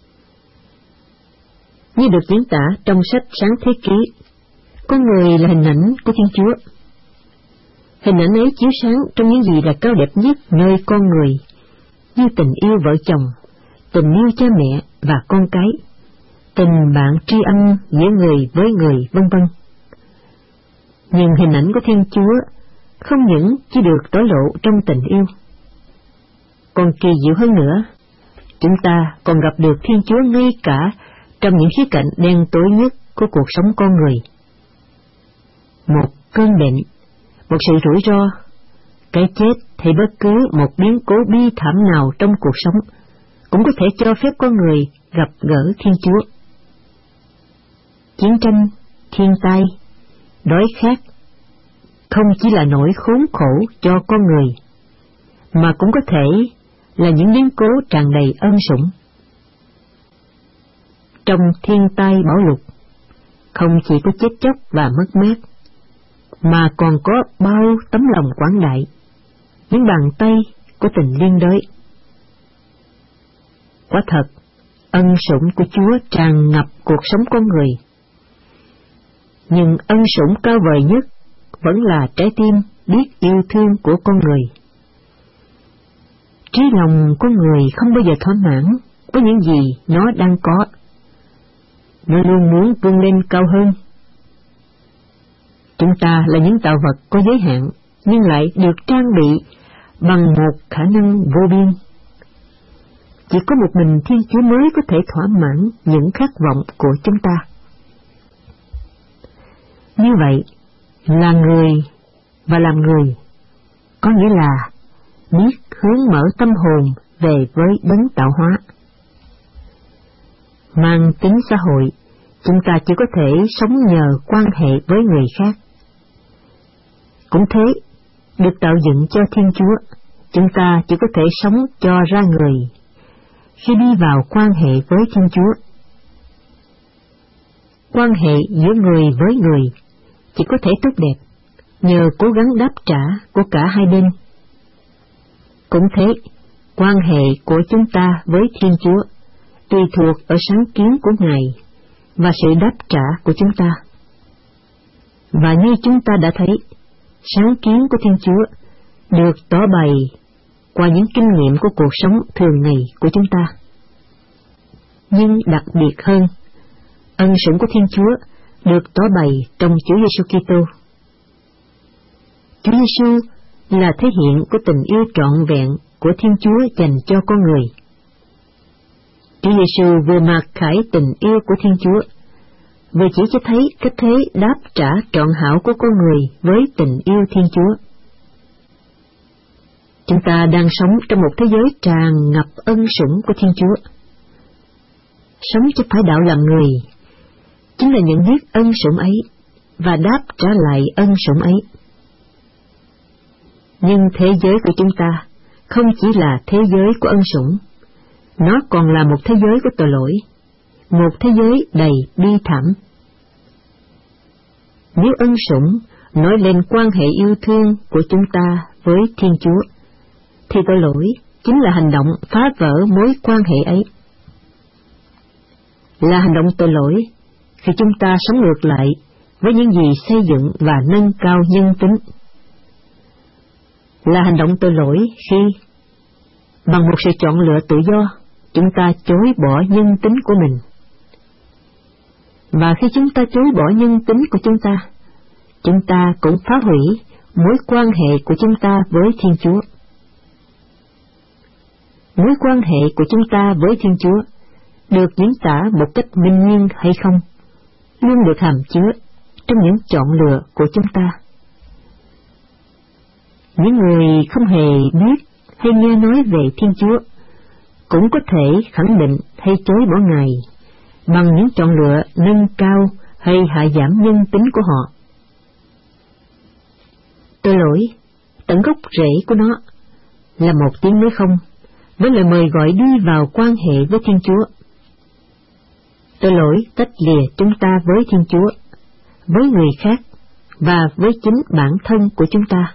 Như được diễn tả trong sách Sáng Thế Ký, con người là hình ảnh của Thiên Chúa. Hình ảnh ấy chiếu sáng trong những gì là cao đẹp nhất nơi con người, như tình yêu vợ chồng, tình yêu cha mẹ và con cái, tình bạn tri âm giữa người với người, vân vân. Nhưng hình ảnh của Thiên Chúa không những chỉ được tỏ lộ trong tình yêu, còn kỳ diệu hơn nữa, chúng ta còn gặp được Thiên Chúa ngay cả trong những khía cạnh đen tối nhất của cuộc sống con người. Một cơn bệnh, một sự rủi ro, cái chết hay bất cứ một biến cố bi thảm nào trong cuộc sống cũng có thể cho phép con người gặp gỡ Thiên Chúa. Chiến tranh, thiên tai, đói khát không chỉ là nỗi khốn khổ cho con người, mà cũng có thể là những biến cố tràn đầy ân sủng. Trong thiên tai bão lụt, không chỉ có chết chóc và mất mát, mà còn có bao tấm lòng quảng đại, những bàn tay của tình liên đới. Quả thật, ân sủng của Chúa tràn ngập cuộc sống con người. Nhưng ân sủng cao vời nhất vẫn là trái tim biết yêu thương của con người. Trí lòng con người không bao giờ thỏa mãn với những gì nó đang có. Nó luôn muốn vươn lên cao hơn. Chúng ta là những tạo vật có giới hạn, nhưng lại được trang bị bằng một khả năng vô biên. Chỉ có một mình Thiên Chúa mới có thể thỏa mãn những khát vọng của chúng ta. Như vậy, là người và làm người, có nghĩa là biết hướng mở tâm hồn về với đấng tạo hóa. Mang tính xã hội, chúng ta chỉ có thể sống nhờ quan hệ với người khác. Cũng thế, được tạo dựng cho Thiên Chúa, chúng ta chỉ có thể sống cho ra người khi đi vào quan hệ với Thiên Chúa. Quan hệ giữa người với người chỉ có thể tốt đẹp nhờ cố gắng đáp trả của cả hai bên. Cũng thế, quan hệ của chúng ta với Thiên Chúa tùy thuộc ở sáng kiến của Ngài và sự đáp trả của chúng ta. Và như chúng ta đã thấy, sáng kiến của Thiên Chúa được tỏ bày qua những kinh nghiệm của cuộc sống thường ngày của chúng ta. Nhưng đặc biệt hơn, ân sủng của Thiên Chúa được tỏ bày trong Chúa Giêsu Kitô. Chúa Giêsu là thể hiện của tình yêu trọn vẹn của Thiên Chúa dành cho con người. Chúa Giêsu vừa mặc khải tình yêu của Thiên Chúa, vừa chỉ cho thấy cách thế đáp trả trọn hảo của con người với tình yêu Thiên Chúa. Chúng ta đang sống trong một thế giới tràn ngập ân sủng của Thiên Chúa. Sống cho phải đạo làm người chính là nhận biết ân sủng ấy và đáp trả lại ân sủng ấy. Nhưng thế giới của chúng ta không chỉ là thế giới của ân sủng, nó còn là một thế giới của tội lỗi, một thế giới đầy bi thảm. Nếu ân sủng nói lên quan hệ yêu thương của chúng ta với Thiên Chúa, thì tội lỗi chính là hành động phá vỡ mối quan hệ ấy. Là hành động tội lỗi khi chúng ta sống ngược lại với những gì xây dựng và nâng cao nhân tính. là hành động tội lỗi khi, bằng một sự chọn lựa tự do, chúng ta chối bỏ nhân tính của mình. Và khi chúng ta chối bỏ nhân tính của chúng ta cũng phá hủy mối quan hệ của chúng ta với Thiên Chúa. Mối quan hệ của chúng ta với Thiên Chúa được diễn tả một cách minh nhiên hay không, luôn được hàm chứa trong những chọn lựa của chúng ta. Những người không hề biết hay nghe nói về Thiên Chúa cũng có thể khẳng định hay chối bỏ Ngài bằng những chọn lựa nâng cao hay hạ giảm nhân tính của họ. Tội lỗi, tận gốc rễ của nó, là một tiếng nói không với lời mời gọi đi vào quan hệ với Thiên Chúa. Tội lỗi tách lìa chúng ta với Thiên Chúa, với người khác và với chính bản thân của chúng ta.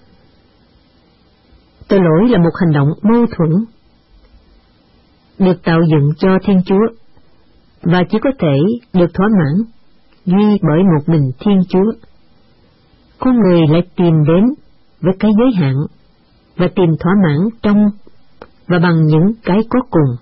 Tội lỗi là một hành động mâu thuẫn, được tạo dựng cho Thiên Chúa, và chỉ có thể được thỏa mãn duy bởi một mình Thiên Chúa. Con người lại tìm đến với cái giới hạn và tìm thỏa mãn trong và bằng những cái có cùng.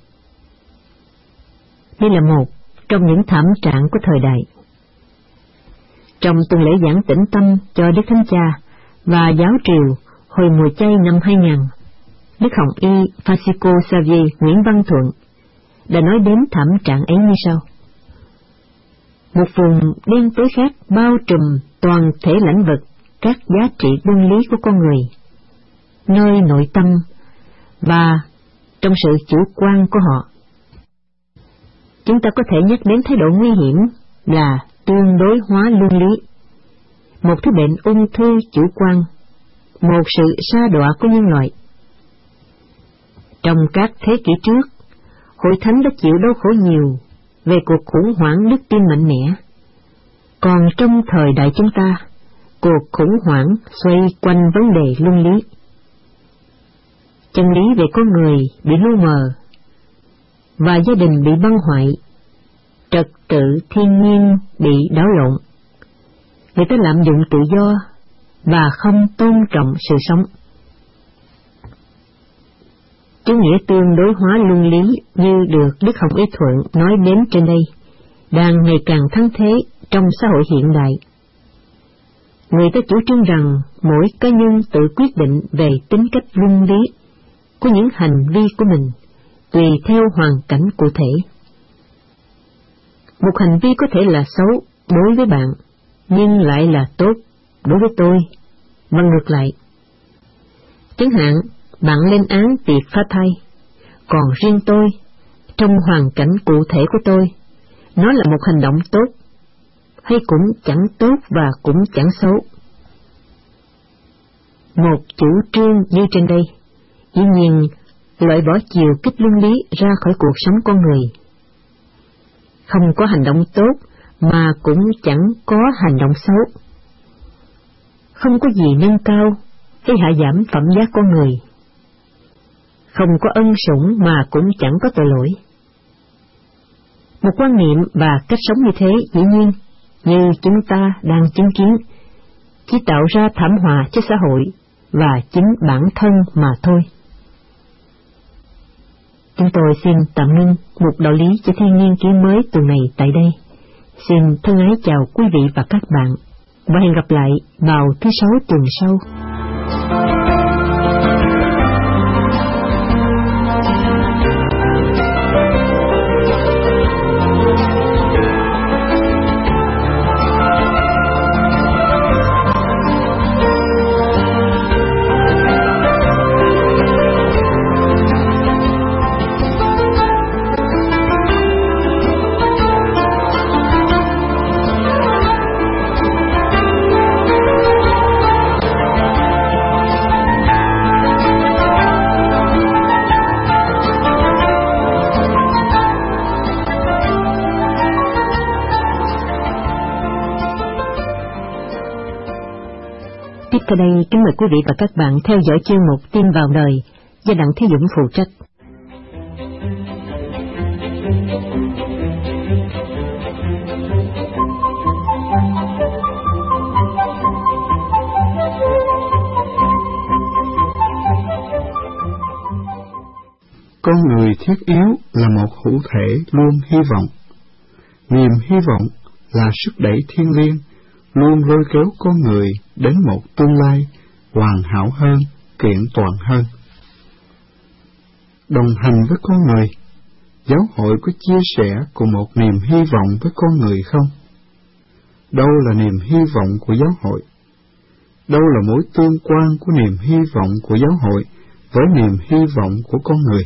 Đây là một trong những thảm trạng của thời đại. Trong tuần lễ giảng tĩnh tâm cho Đức Thánh Cha và giáo triều hồi mùa chay năm 2000, Đức Hồng Y Francisco Xavier Nguyễn Văn Thuận đã nói đến thảm trạng ấy như sau: một vùng đen tối khác bao trùm toàn thể lãnh vực các giá trị luân lý của con người, nơi nội tâm và trong sự chủ quan của họ. Chúng ta có thể nhắc đến thái độ nguy hiểm là tương đối hóa luân lý, một thứ bệnh ung thư chủ quan, một sự sa đọa của nhân loại. Trong các thế kỷ trước, Hội Thánh đã chịu đau khổ nhiều về cuộc khủng hoảng đức tin mạnh mẽ. Còn trong thời đại chúng ta, cuộc khủng hoảng xoay quanh vấn đề luân lý. Chân lý về con người bị lu mờ, và gia đình bị băng hoại, trật tự thiên nhiên bị đảo lộn. Người ta lạm dụng tự do và không tôn trọng sự sống. Chủ nghĩa tương đối hóa luân lý như được Đức Hồng Y Thuận nói đến trên đây đang ngày càng thắng thế trong xã hội hiện đại. Người ta chủ trương rằng mỗi cá nhân tự quyết định về tính cách luân lý của những hành vi của mình tùy theo hoàn cảnh cụ thể. Một hành vi có thể là xấu đối với bạn, nhưng lại là tốt đối với tôi, và ngược lại. Chẳng hạn, bạn lên án việc phá thai, còn riêng tôi, trong hoàn cảnh cụ thể của tôi, nó là một hành động tốt, hay cũng chẳng tốt và cũng chẳng xấu. Một chủ trương như trên đây, dĩ nhiên loại bỏ chiều kích luân lý ra khỏi cuộc sống con người. Không có hành động tốt mà cũng chẳng có hành động xấu. Không có gì nâng cao hay hạ giảm phẩm giá con người. Không có ân sủng mà cũng chẳng có tội lỗi. Một quan niệm và cách sống như thế dĩ nhiên, như chúng ta đang chứng kiến, chỉ tạo ra thảm họa cho xã hội và chính bản thân mà thôi. Chúng tôi xin tạm ngưng một đạo lý cho thiên niên ký mới tuần này tại đây. Xin thân ái chào quý vị và các bạn, và hẹn gặp lại vào thứ Sáu tuần sau. Sau đây, kính mời quý vị và các bạn theo dõi chương mục Tin vào đời do Đặng Thế Dũng phụ trách. con người thiết yếu là một hữu thể luôn hy vọng. Niềm hy vọng là sức đẩy thiêng liêng, luôn lôi kéo con người đến một tương lai hoàn hảo hơn, kiện toàn hơn. Đồng hành với con người, giáo hội có chia sẻ cùng một niềm hy vọng với con người không? Đâu là niềm hy vọng của giáo hội? Đâu là mối tương quan của niềm hy vọng của giáo hội với niềm hy vọng của con người?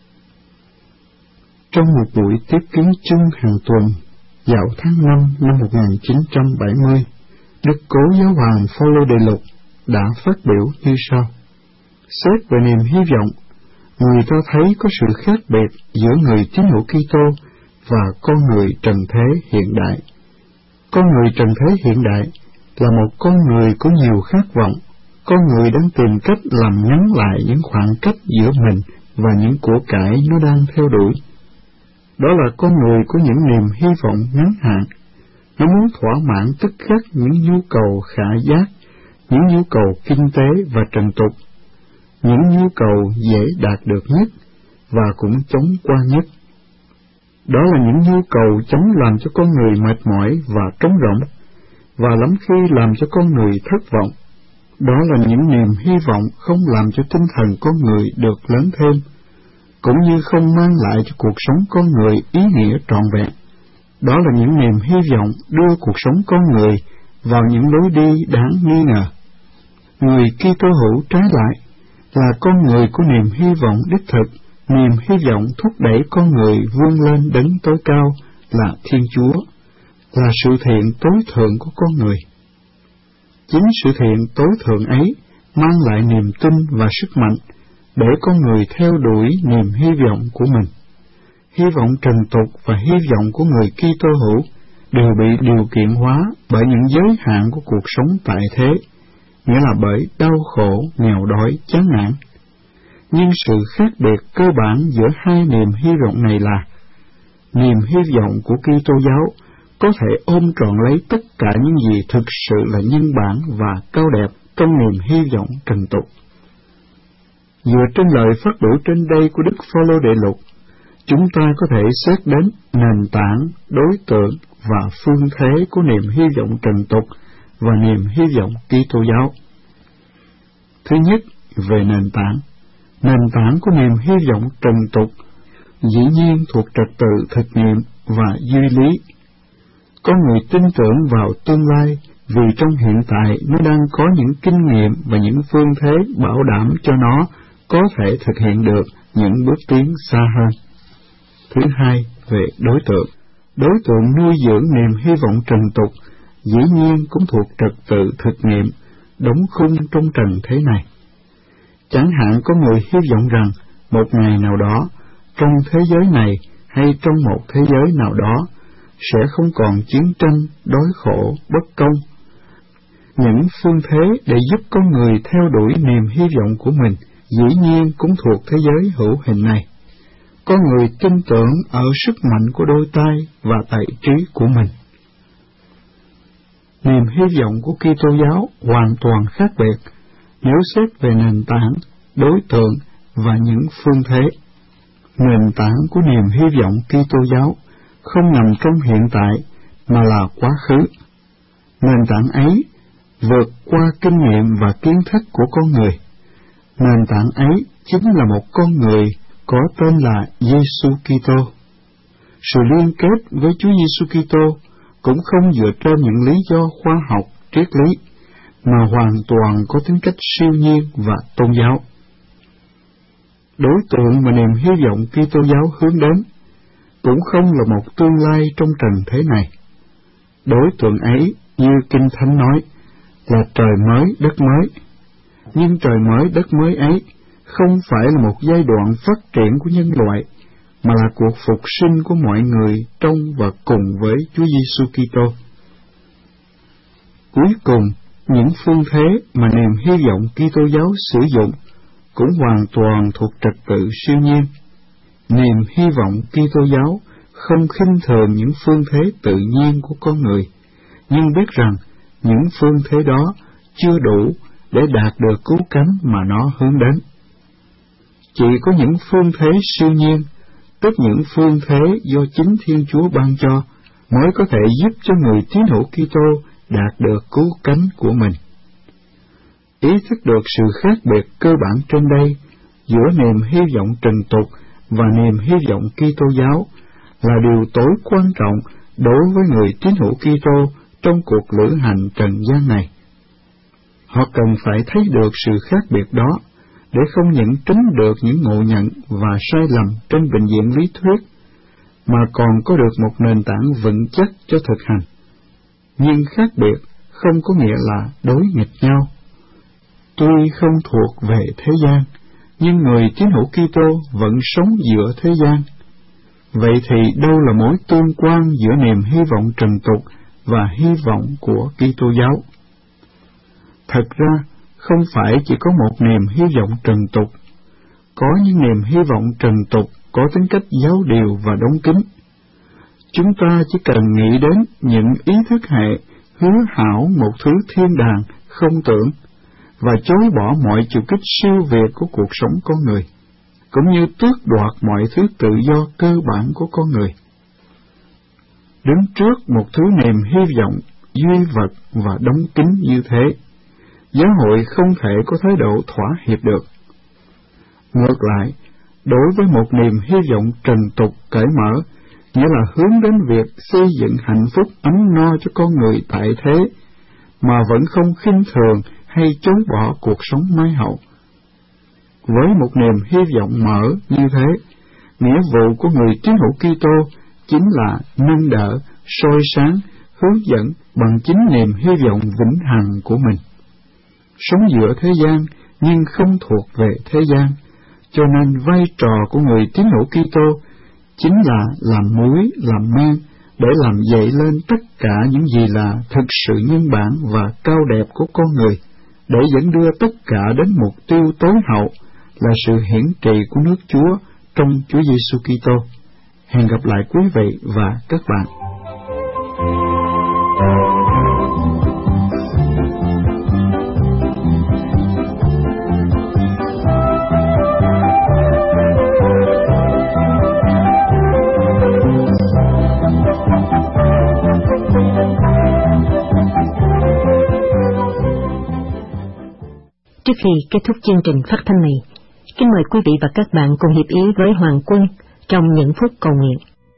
Trong một buổi tiếp kiến chung hàng tuần, vào tháng 5 năm 1970, Đức Cố Giáo hoàng Phaolô Đệ Lục đã phát biểu như sau: Xét về niềm hy vọng, người ta thấy có sự khác biệt giữa người tín hữu Kitô và con người trần thế hiện đại. Con người trần thế hiện đại là một con người có nhiều khát vọng, con người đang tìm cách làm ngắn lại những khoảng cách giữa mình và những của cải nó đang theo đuổi. Đó là con người có những niềm hy vọng ngắn hạn. Nó muốn thỏa mãn tức khắc những nhu cầu khả giác, những nhu cầu kinh tế và trần tục, những nhu cầu dễ đạt được nhất và cũng chóng qua nhất. Đó là những nhu cầu chóng làm cho con người mệt mỏi và trống rỗng, và lắm khi làm cho con người thất vọng. Đó là những niềm hy vọng không làm cho tinh thần con người được lớn thêm, cũng như không mang lại cho cuộc sống con người ý nghĩa trọn vẹn. Đó là những niềm hy vọng đưa cuộc sống con người vào những lối đi đáng nghi ngờ. Người Kitô hữu trái lại là con người có niềm hy vọng đích thực, niềm hy vọng thúc đẩy con người vươn lên đấng tối cao là Thiên Chúa, là sự thiện tối thượng của con người. Chính sự thiện tối thượng ấy mang lại niềm tin và sức mạnh để con người theo đuổi niềm hy vọng của mình. Hy vọng trần tục và hy vọng của người Kitô hữu đều bị điều kiện hóa bởi những giới hạn của cuộc sống tại thế, nghĩa là bởi đau khổ, nghèo đói, chán nản. Nhưng sự khác biệt cơ bản giữa hai niềm hy vọng này là niềm hy vọng của Kitô giáo có thể ôm trọn lấy tất cả những gì thực sự là nhân bản và cao đẹp trong niềm hy vọng trần tục. Dựa trên lời phát biểu trên đây của Đức Phaolô Đệ Lục, chúng ta có thể xét đến nền tảng, đối tượng và phương thế của niềm hy vọng trần tục và niềm hy vọng Kitô giáo. Thứ nhất, về nền tảng của niềm hy vọng trần tục dĩ nhiên thuộc trật tự thực nghiệm và duy lý. Con người tin tưởng vào tương lai vì trong hiện tại nó đang có những kinh nghiệm và những phương thế bảo đảm cho nó có thể thực hiện được những bước tiến xa hơn. Thứ hai, về đối tượng nuôi dưỡng niềm hy vọng trần tục dĩ nhiên cũng thuộc trật tự thực nghiệm, đóng khung trong trần thế này. Chẳng hạn có người hy vọng rằng một ngày nào đó, trong thế giới này hay trong một thế giới nào đó, sẽ không còn chiến tranh, đói khổ, bất công. Những phương thế để giúp con người theo đuổi niềm hy vọng của mình dĩ nhiên cũng thuộc thế giới hữu hình này. Con người tin tưởng ở sức mạnh của đôi tay và tài trí của mình. Niềm hy vọng của Kitô giáo hoàn toàn khác biệt nếu xét về nền tảng, đối tượng và những phương thế. Nền tảng của niềm hy vọng Kitô giáo không nằm trong hiện tại mà là quá khứ. Nền tảng ấy vượt qua kinh nghiệm và kiến thức của con người. Nền tảng ấy chính là một con người có tên là Giêsu Kitô. Sự liên kết với Chúa Giêsu Kitô cũng không dựa trên những lý do khoa học, triết lý, mà hoàn toàn có tính cách siêu nhiên và tôn giáo. Đối tượng mà niềm hy vọng Kitô giáo hướng đến cũng không là một tương lai trong trần thế này. Đối tượng ấy, như Kinh Thánh nói, là trời mới, đất mới. Nhưng trời mới, đất mới ấy không phải là một giai đoạn phát triển của nhân loại, mà là cuộc phục sinh của mọi người trong và cùng với Chúa Giêsu Kitô. Cuối cùng, những phương thế mà niềm hy vọng Kitô giáo sử dụng cũng hoàn toàn thuộc trật tự siêu nhiên. Niềm hy vọng Kitô giáo không khinh thường những phương thế tự nhiên của con người, nhưng biết rằng những phương thế đó chưa đủ để đạt được cứu cánh mà nó hướng đến. chỉ có những phương thế siêu nhiên, tức những phương thế do chính Thiên Chúa ban cho, mới có thể giúp cho người tín hữu Kitô đạt được cứu cánh của mình. Ý thức được sự khác biệt cơ bản trên đây giữa niềm hy vọng trần tục và niềm hy vọng Kitô giáo là điều tối quan trọng đối với người tín hữu Kitô trong cuộc lữ hành trần gian này. Họ cần phải thấy được sự khác biệt đó để không những tránh được những ngộ nhận và sai lầm trên bệnh viện lý thuyết, mà còn có được một nền tảng vững chắc cho thực hành. Nhưng khác biệt không có nghĩa là đối nghịch nhau. Tuy không thuộc về thế gian, nhưng người tín hữu Kitô vẫn sống giữa thế gian. Vậy thì đâu là mối tương quan giữa niềm hy vọng trần tục và hy vọng của Kitô giáo? Thật ra, không phải chỉ có một niềm hy vọng trần tục. Có những niềm hy vọng trần tục có tính cách giáo điều và đóng kín. Chúng ta chỉ cần nghĩ đến những ý thức hệ hứa hảo một thứ thiên đàng không tưởng, và chối bỏ mọi chiều kích siêu việt của cuộc sống con người, cũng như tước đoạt mọi thứ tự do cơ bản của con người. Đứng trước một thứ niềm hy vọng duy vật và đóng kín như thế, giáo hội không thể có thái độ thỏa hiệp được. Ngược lại, đối với một niềm hy vọng trần tục cởi mở, nghĩa là hướng đến việc xây dựng hạnh phúc ấm no cho con người tại thế, mà vẫn không khinh thường hay chối bỏ cuộc sống mái hậu. Với một niềm hy vọng mở như thế, nghĩa vụ của người tín hữu Kitô chính là nâng đỡ, soi sáng, hướng dẫn bằng chính niềm hy vọng vĩnh hằng của mình. Sống giữa thế gian nhưng không thuộc về thế gian, cho nên vai trò của người tín hữu Kitô chính là làm muối, làm men, để làm dậy lên tất cả những gì là thực sự nhân bản và cao đẹp của con người, để dẫn đưa tất cả đến mục tiêu tối hậu là sự hiển trị của nước Chúa trong Chúa Giêsu Kitô. Hẹn gặp lại quý vị và các bạn. Trước khi kết thúc chương trình phát thanh này, kính mời quý vị và các bạn cùng hiệp ý với Hoàng Quân trong những phút cầu nguyện.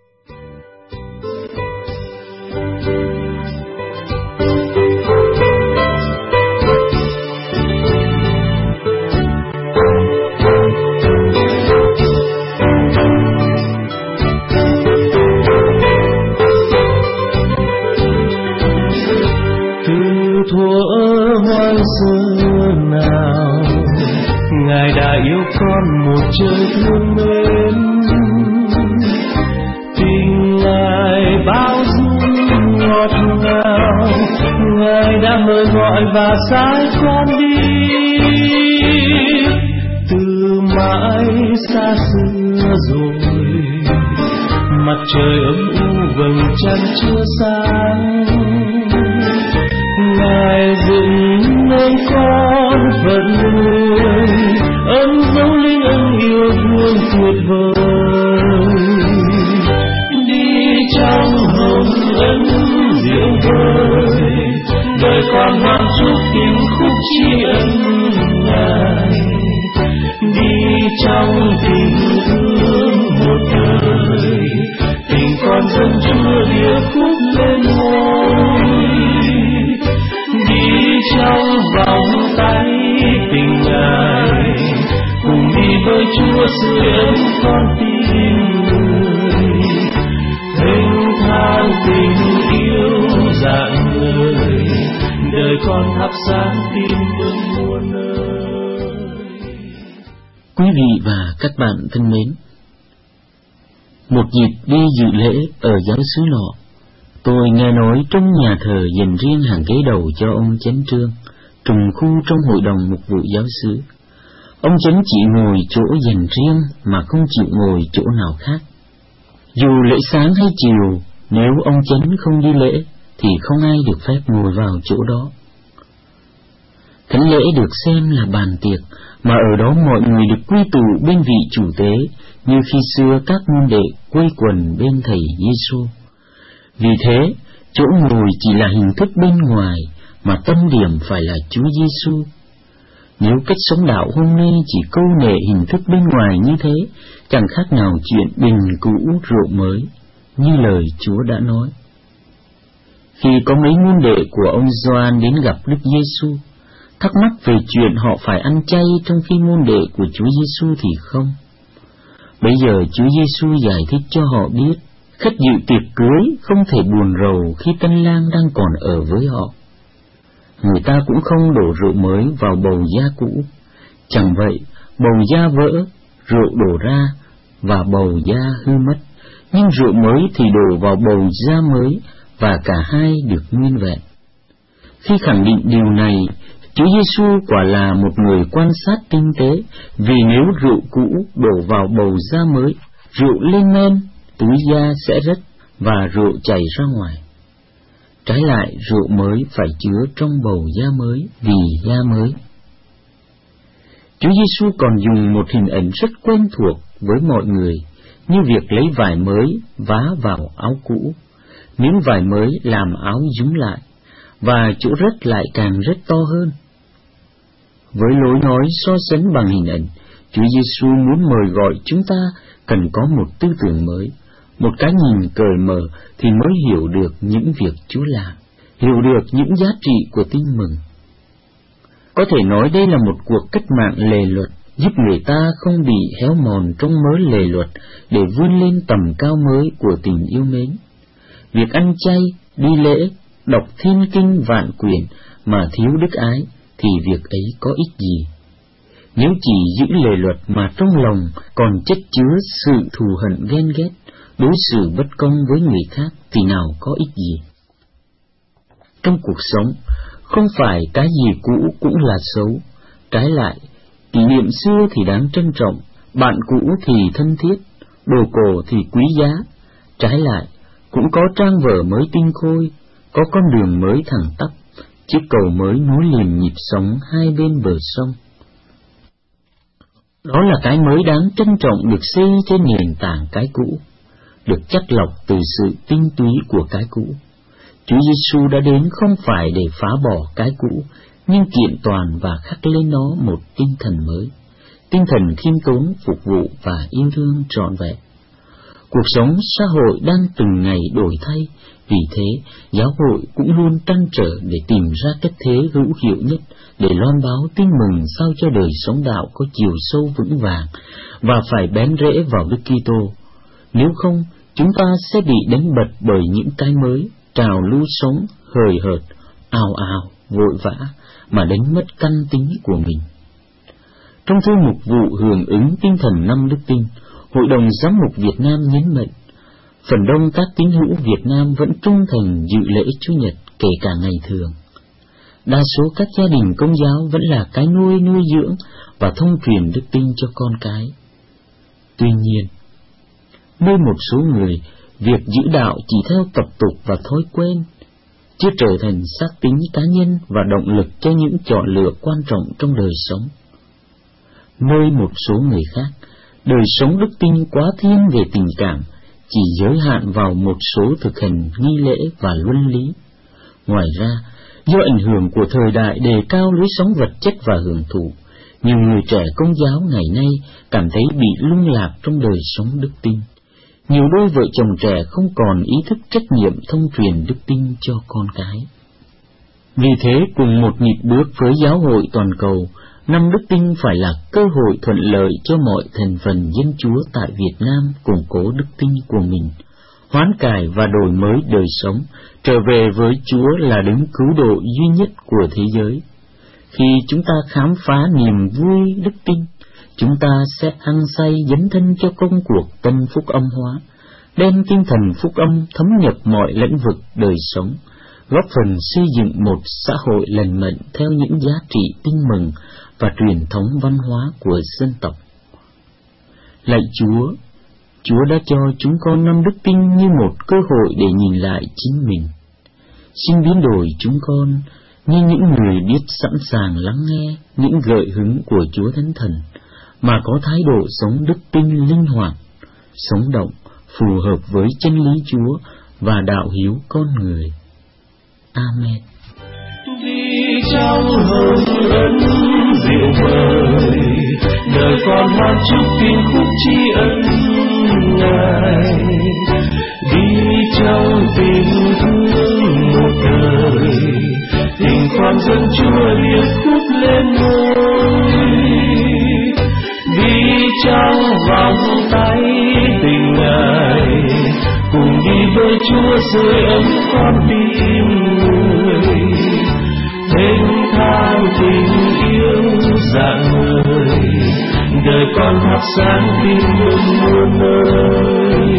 Ngài đã yêu con một trời thương mến, tình Ngài bao dung ngọt ngào, Ngài đã mời gọi và sai con đi. Từ mãi xa xưa rồi, mặt trời âm u vầng trăng chưa sáng, Ngài dựng nên con phận người, ơn dấu linh ân yêu thương tuyệt vời. Đi trong hồng ân diệu vời, đời con mang chút tiếng khúc tri ân Ngài. Đi trong tình thương một đời, tình con dân Chúa điệp khúc lên ngôi. Đi trong vòng tay tình Ngài, cùng đi với Chúa sưởi ấm con tim người. Thênh thang tình yêu rạng ngời, đời con thắp sáng tim vương muôn nơi. Quý vị và các bạn thân mến, một dịp đi dự lễ ở giáo xứ nọ, tôi nghe nói trong nhà thờ dành riêng hàng ghế đầu cho ông chánh trương, trùng khu trong hội đồng mục vụ giáo xứ. Ông chánh chỉ ngồi chỗ dành riêng mà không chịu ngồi chỗ nào khác. Dù lễ sáng hay chiều, nếu ông chánh không đi lễ thì không ai được phép ngồi vào chỗ đó. Thánh lễ được xem là bàn tiệc mà ở đó mọi người được quy tụ bên vị chủ tế, như khi xưa các môn đệ quây quần bên thầy Giêsu. Vì thế, chỗ ngồi chỉ là hình thức bên ngoài, mà tâm điểm phải là Chúa Giêsu. Nếu cách sống đạo hôm nay chỉ câu nệ hình thức bên ngoài như thế, chẳng khác nào chuyện bình cũ rượu mới, như lời Chúa đã nói. Khi có mấy môn đệ của ông Gioan đến gặp Đức Giêsu, thắc mắc về chuyện họ phải ăn chay trong khi môn đệ của Chúa Giêsu thì không. Bây giờ Chúa Giêsu giải thích cho họ biết, khách dự tiệc cưới không thể buồn rầu khi tân lang đang còn ở với họ. Người ta cũng không đổ rượu mới vào bầu da cũ. Chẳng vậy, bầu da vỡ, rượu đổ ra và bầu da hư mất, nhưng rượu mới thì đổ vào bầu da mới, và cả hai được nguyên vẹn. Khi khẳng định điều này, Chúa Giêsu quả là một người quan sát tinh tế, vì nếu rượu cũ đổ vào bầu da mới, rượu lên men, túi da sẽ rách và rượu chảy ra ngoài. Trái lại, rượu mới phải chứa trong bầu da mới vì da mới. Chúa Giêsu còn dùng một hình ảnh rất quen thuộc với mọi người, như việc lấy vải mới vá vào áo cũ. Miếng vải mới làm áo nhúng lại, và chỗ rách lại càng rất to hơn. Với lối nói so sánh bằng hình ảnh, Chúa Giêsu muốn mời gọi chúng ta cần có một tư tưởng mới, một cái nhìn cởi mở thì mới hiểu được những việc Chúa làm, hiểu được những giá trị của tin mừng. Có thể nói đây là một cuộc cách mạng lề luật, giúp người ta không bị héo mòn trong mớ lề luật để vươn lên tầm cao mới của tình yêu mến. Việc ăn chay, đi lễ, đọc thiên kinh vạn quyển mà thiếu đức ái thì việc ấy có ích gì? Nếu chỉ giữ lề luật mà trong lòng còn chất chứa sự thù hận ghen ghét, đối xử bất công với người khác thì nào có ích gì? Trong cuộc sống, không phải cái gì cũ cũng là xấu, trái lại, kỷ niệm xưa thì đáng trân trọng, bạn cũ thì thân thiết, đồ cổ thì quý giá, trái lại, cũng có trang vở mới tinh khôi, có con đường mới thẳng tắp, chiếc cầu mới nối liền nhịp sống hai bên bờ sông. Đó là cái mới đáng trân trọng được xây trên nền tảng cái cũ, được chắt lọc từ sự tinh túy của cái cũ. Chúa Giêsu đã đến không phải để phá bỏ cái cũ, nhưng kiện toàn và khắc lên nó một tinh thần mới, tinh thần khiêm tốn, phục vụ và yêu thương trọn vẹn. Cuộc sống xã hội đang từng ngày đổi thay, vì thế giáo hội cũng luôn trăn trở để tìm ra cách thế hữu hiệu nhất để loan báo tin mừng sao cho đời sống đạo có chiều sâu vững vàng và phải bén rễ vào Đức Kitô. Nếu không, chúng ta sẽ bị đánh bật bởi những cái mới, trào lưu sống hời hợt, ào ào, vội vã mà đánh mất căn tính của mình. Trong thư mục vụ hưởng ứng tinh thần năm đức tin, Hội đồng Giám mục Việt Nam nhấn mạnh, phần đông các tín hữu Việt Nam vẫn trung thành dự lễ Chủ nhật kể cả ngày thường. Đa số các gia đình Công giáo vẫn là cái nuôi dưỡng và thông truyền đức tin cho con cái. Tuy nhiên, nơi một số người, việc giữ đạo chỉ theo tập tục và thói quen, chưa trở thành xác tính cá nhân và động lực cho những chọn lựa quan trọng trong đời sống. Nơi một số người khác, đời sống đức tin quá thiên về tình cảm, chỉ giới hạn vào một số thực hành nghi lễ và luân lý. Ngoài ra, do ảnh hưởng của thời đại đề cao lối sống vật chất và hưởng thụ, nhiều người trẻ Công giáo ngày nay cảm thấy bị lung lạc trong đời sống đức tin. Nhiều đôi vợ chồng trẻ không còn ý thức trách nhiệm thông truyền đức tin cho con cái. Vì thế, cùng một nhịp bước với giáo hội toàn cầu, năm đức tin phải là cơ hội thuận lợi cho mọi thành phần dân Chúa tại Việt Nam củng cố đức tin của mình, hoán cải và đổi mới đời sống, trở về với Chúa là đấng cứu độ duy nhất của thế giới. Khi chúng ta khám phá niềm vui đức tin, chúng ta sẽ hăng say dấn thân cho công cuộc tân phúc âm hóa, đem tinh thần phúc âm thấm nhập mọi lĩnh vực đời sống, góp phần xây dựng một xã hội lành mạnh theo những giá trị tin mừng và truyền thống văn hóa của dân tộc. Lạy Chúa, Chúa đã cho chúng con năm đức tin như một cơ hội để nhìn lại chính mình. Xin biến đổi chúng con như những người biết sẵn sàng lắng nghe những gợi hứng của Chúa Thánh Thần, mà có thái độ sống đức tin linh hoạt, sống động, phù hợp với chân lý Chúa và đạo hiếu con người. Amen. Đi trong hồng ân diệu vời, đời con hát chúc tiếng khúc tri ân Ngài. Đi trong tình thương một đời, tình con dân Chúa liệp khúc lên ngôi. Đi trong vòng tay tình Ngài, cùng đi với Chúa sưởi ấm con tim người. Thênh thang tình yêu rạng ngời, đời con thắp sáng tin mừng muôn nơi.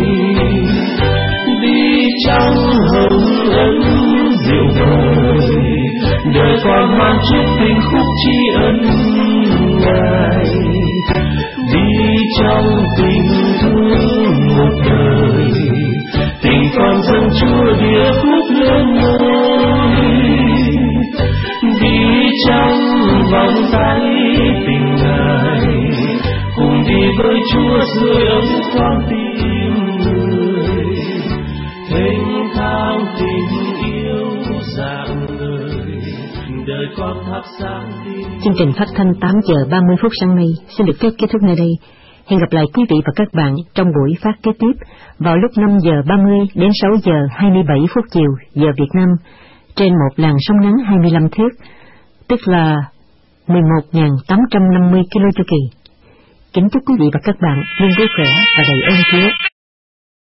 Đi trong hồng ân diệu vời, đời con mang chúc tình khúc tri ân Ngài. Đi trong tình thương một đời, tình con dân Chúa địa khúc lên ngôi. Đi trong vòng tay tình Ngài, cùng đi với Chúa sưởi ấm con tim người. Thênh thang tình yêu rạng ngời, đời con thắp sáng tim. Chương trình phát thanh 8 giờ 30 phút sáng nay xin được phép kết thúc nơi đây. Hẹn gặp lại quý vị và các bạn trong buổi phát kế tiếp vào lúc 5 giờ 30 đến 6 giờ 27 phút chiều giờ Việt Nam trên một làn sóng ngắn 25 thước, tức là 11.850 km chu kỳ. Kính chúc quý vị và các bạn luôn vui khỏe và đầy ơn Chúa.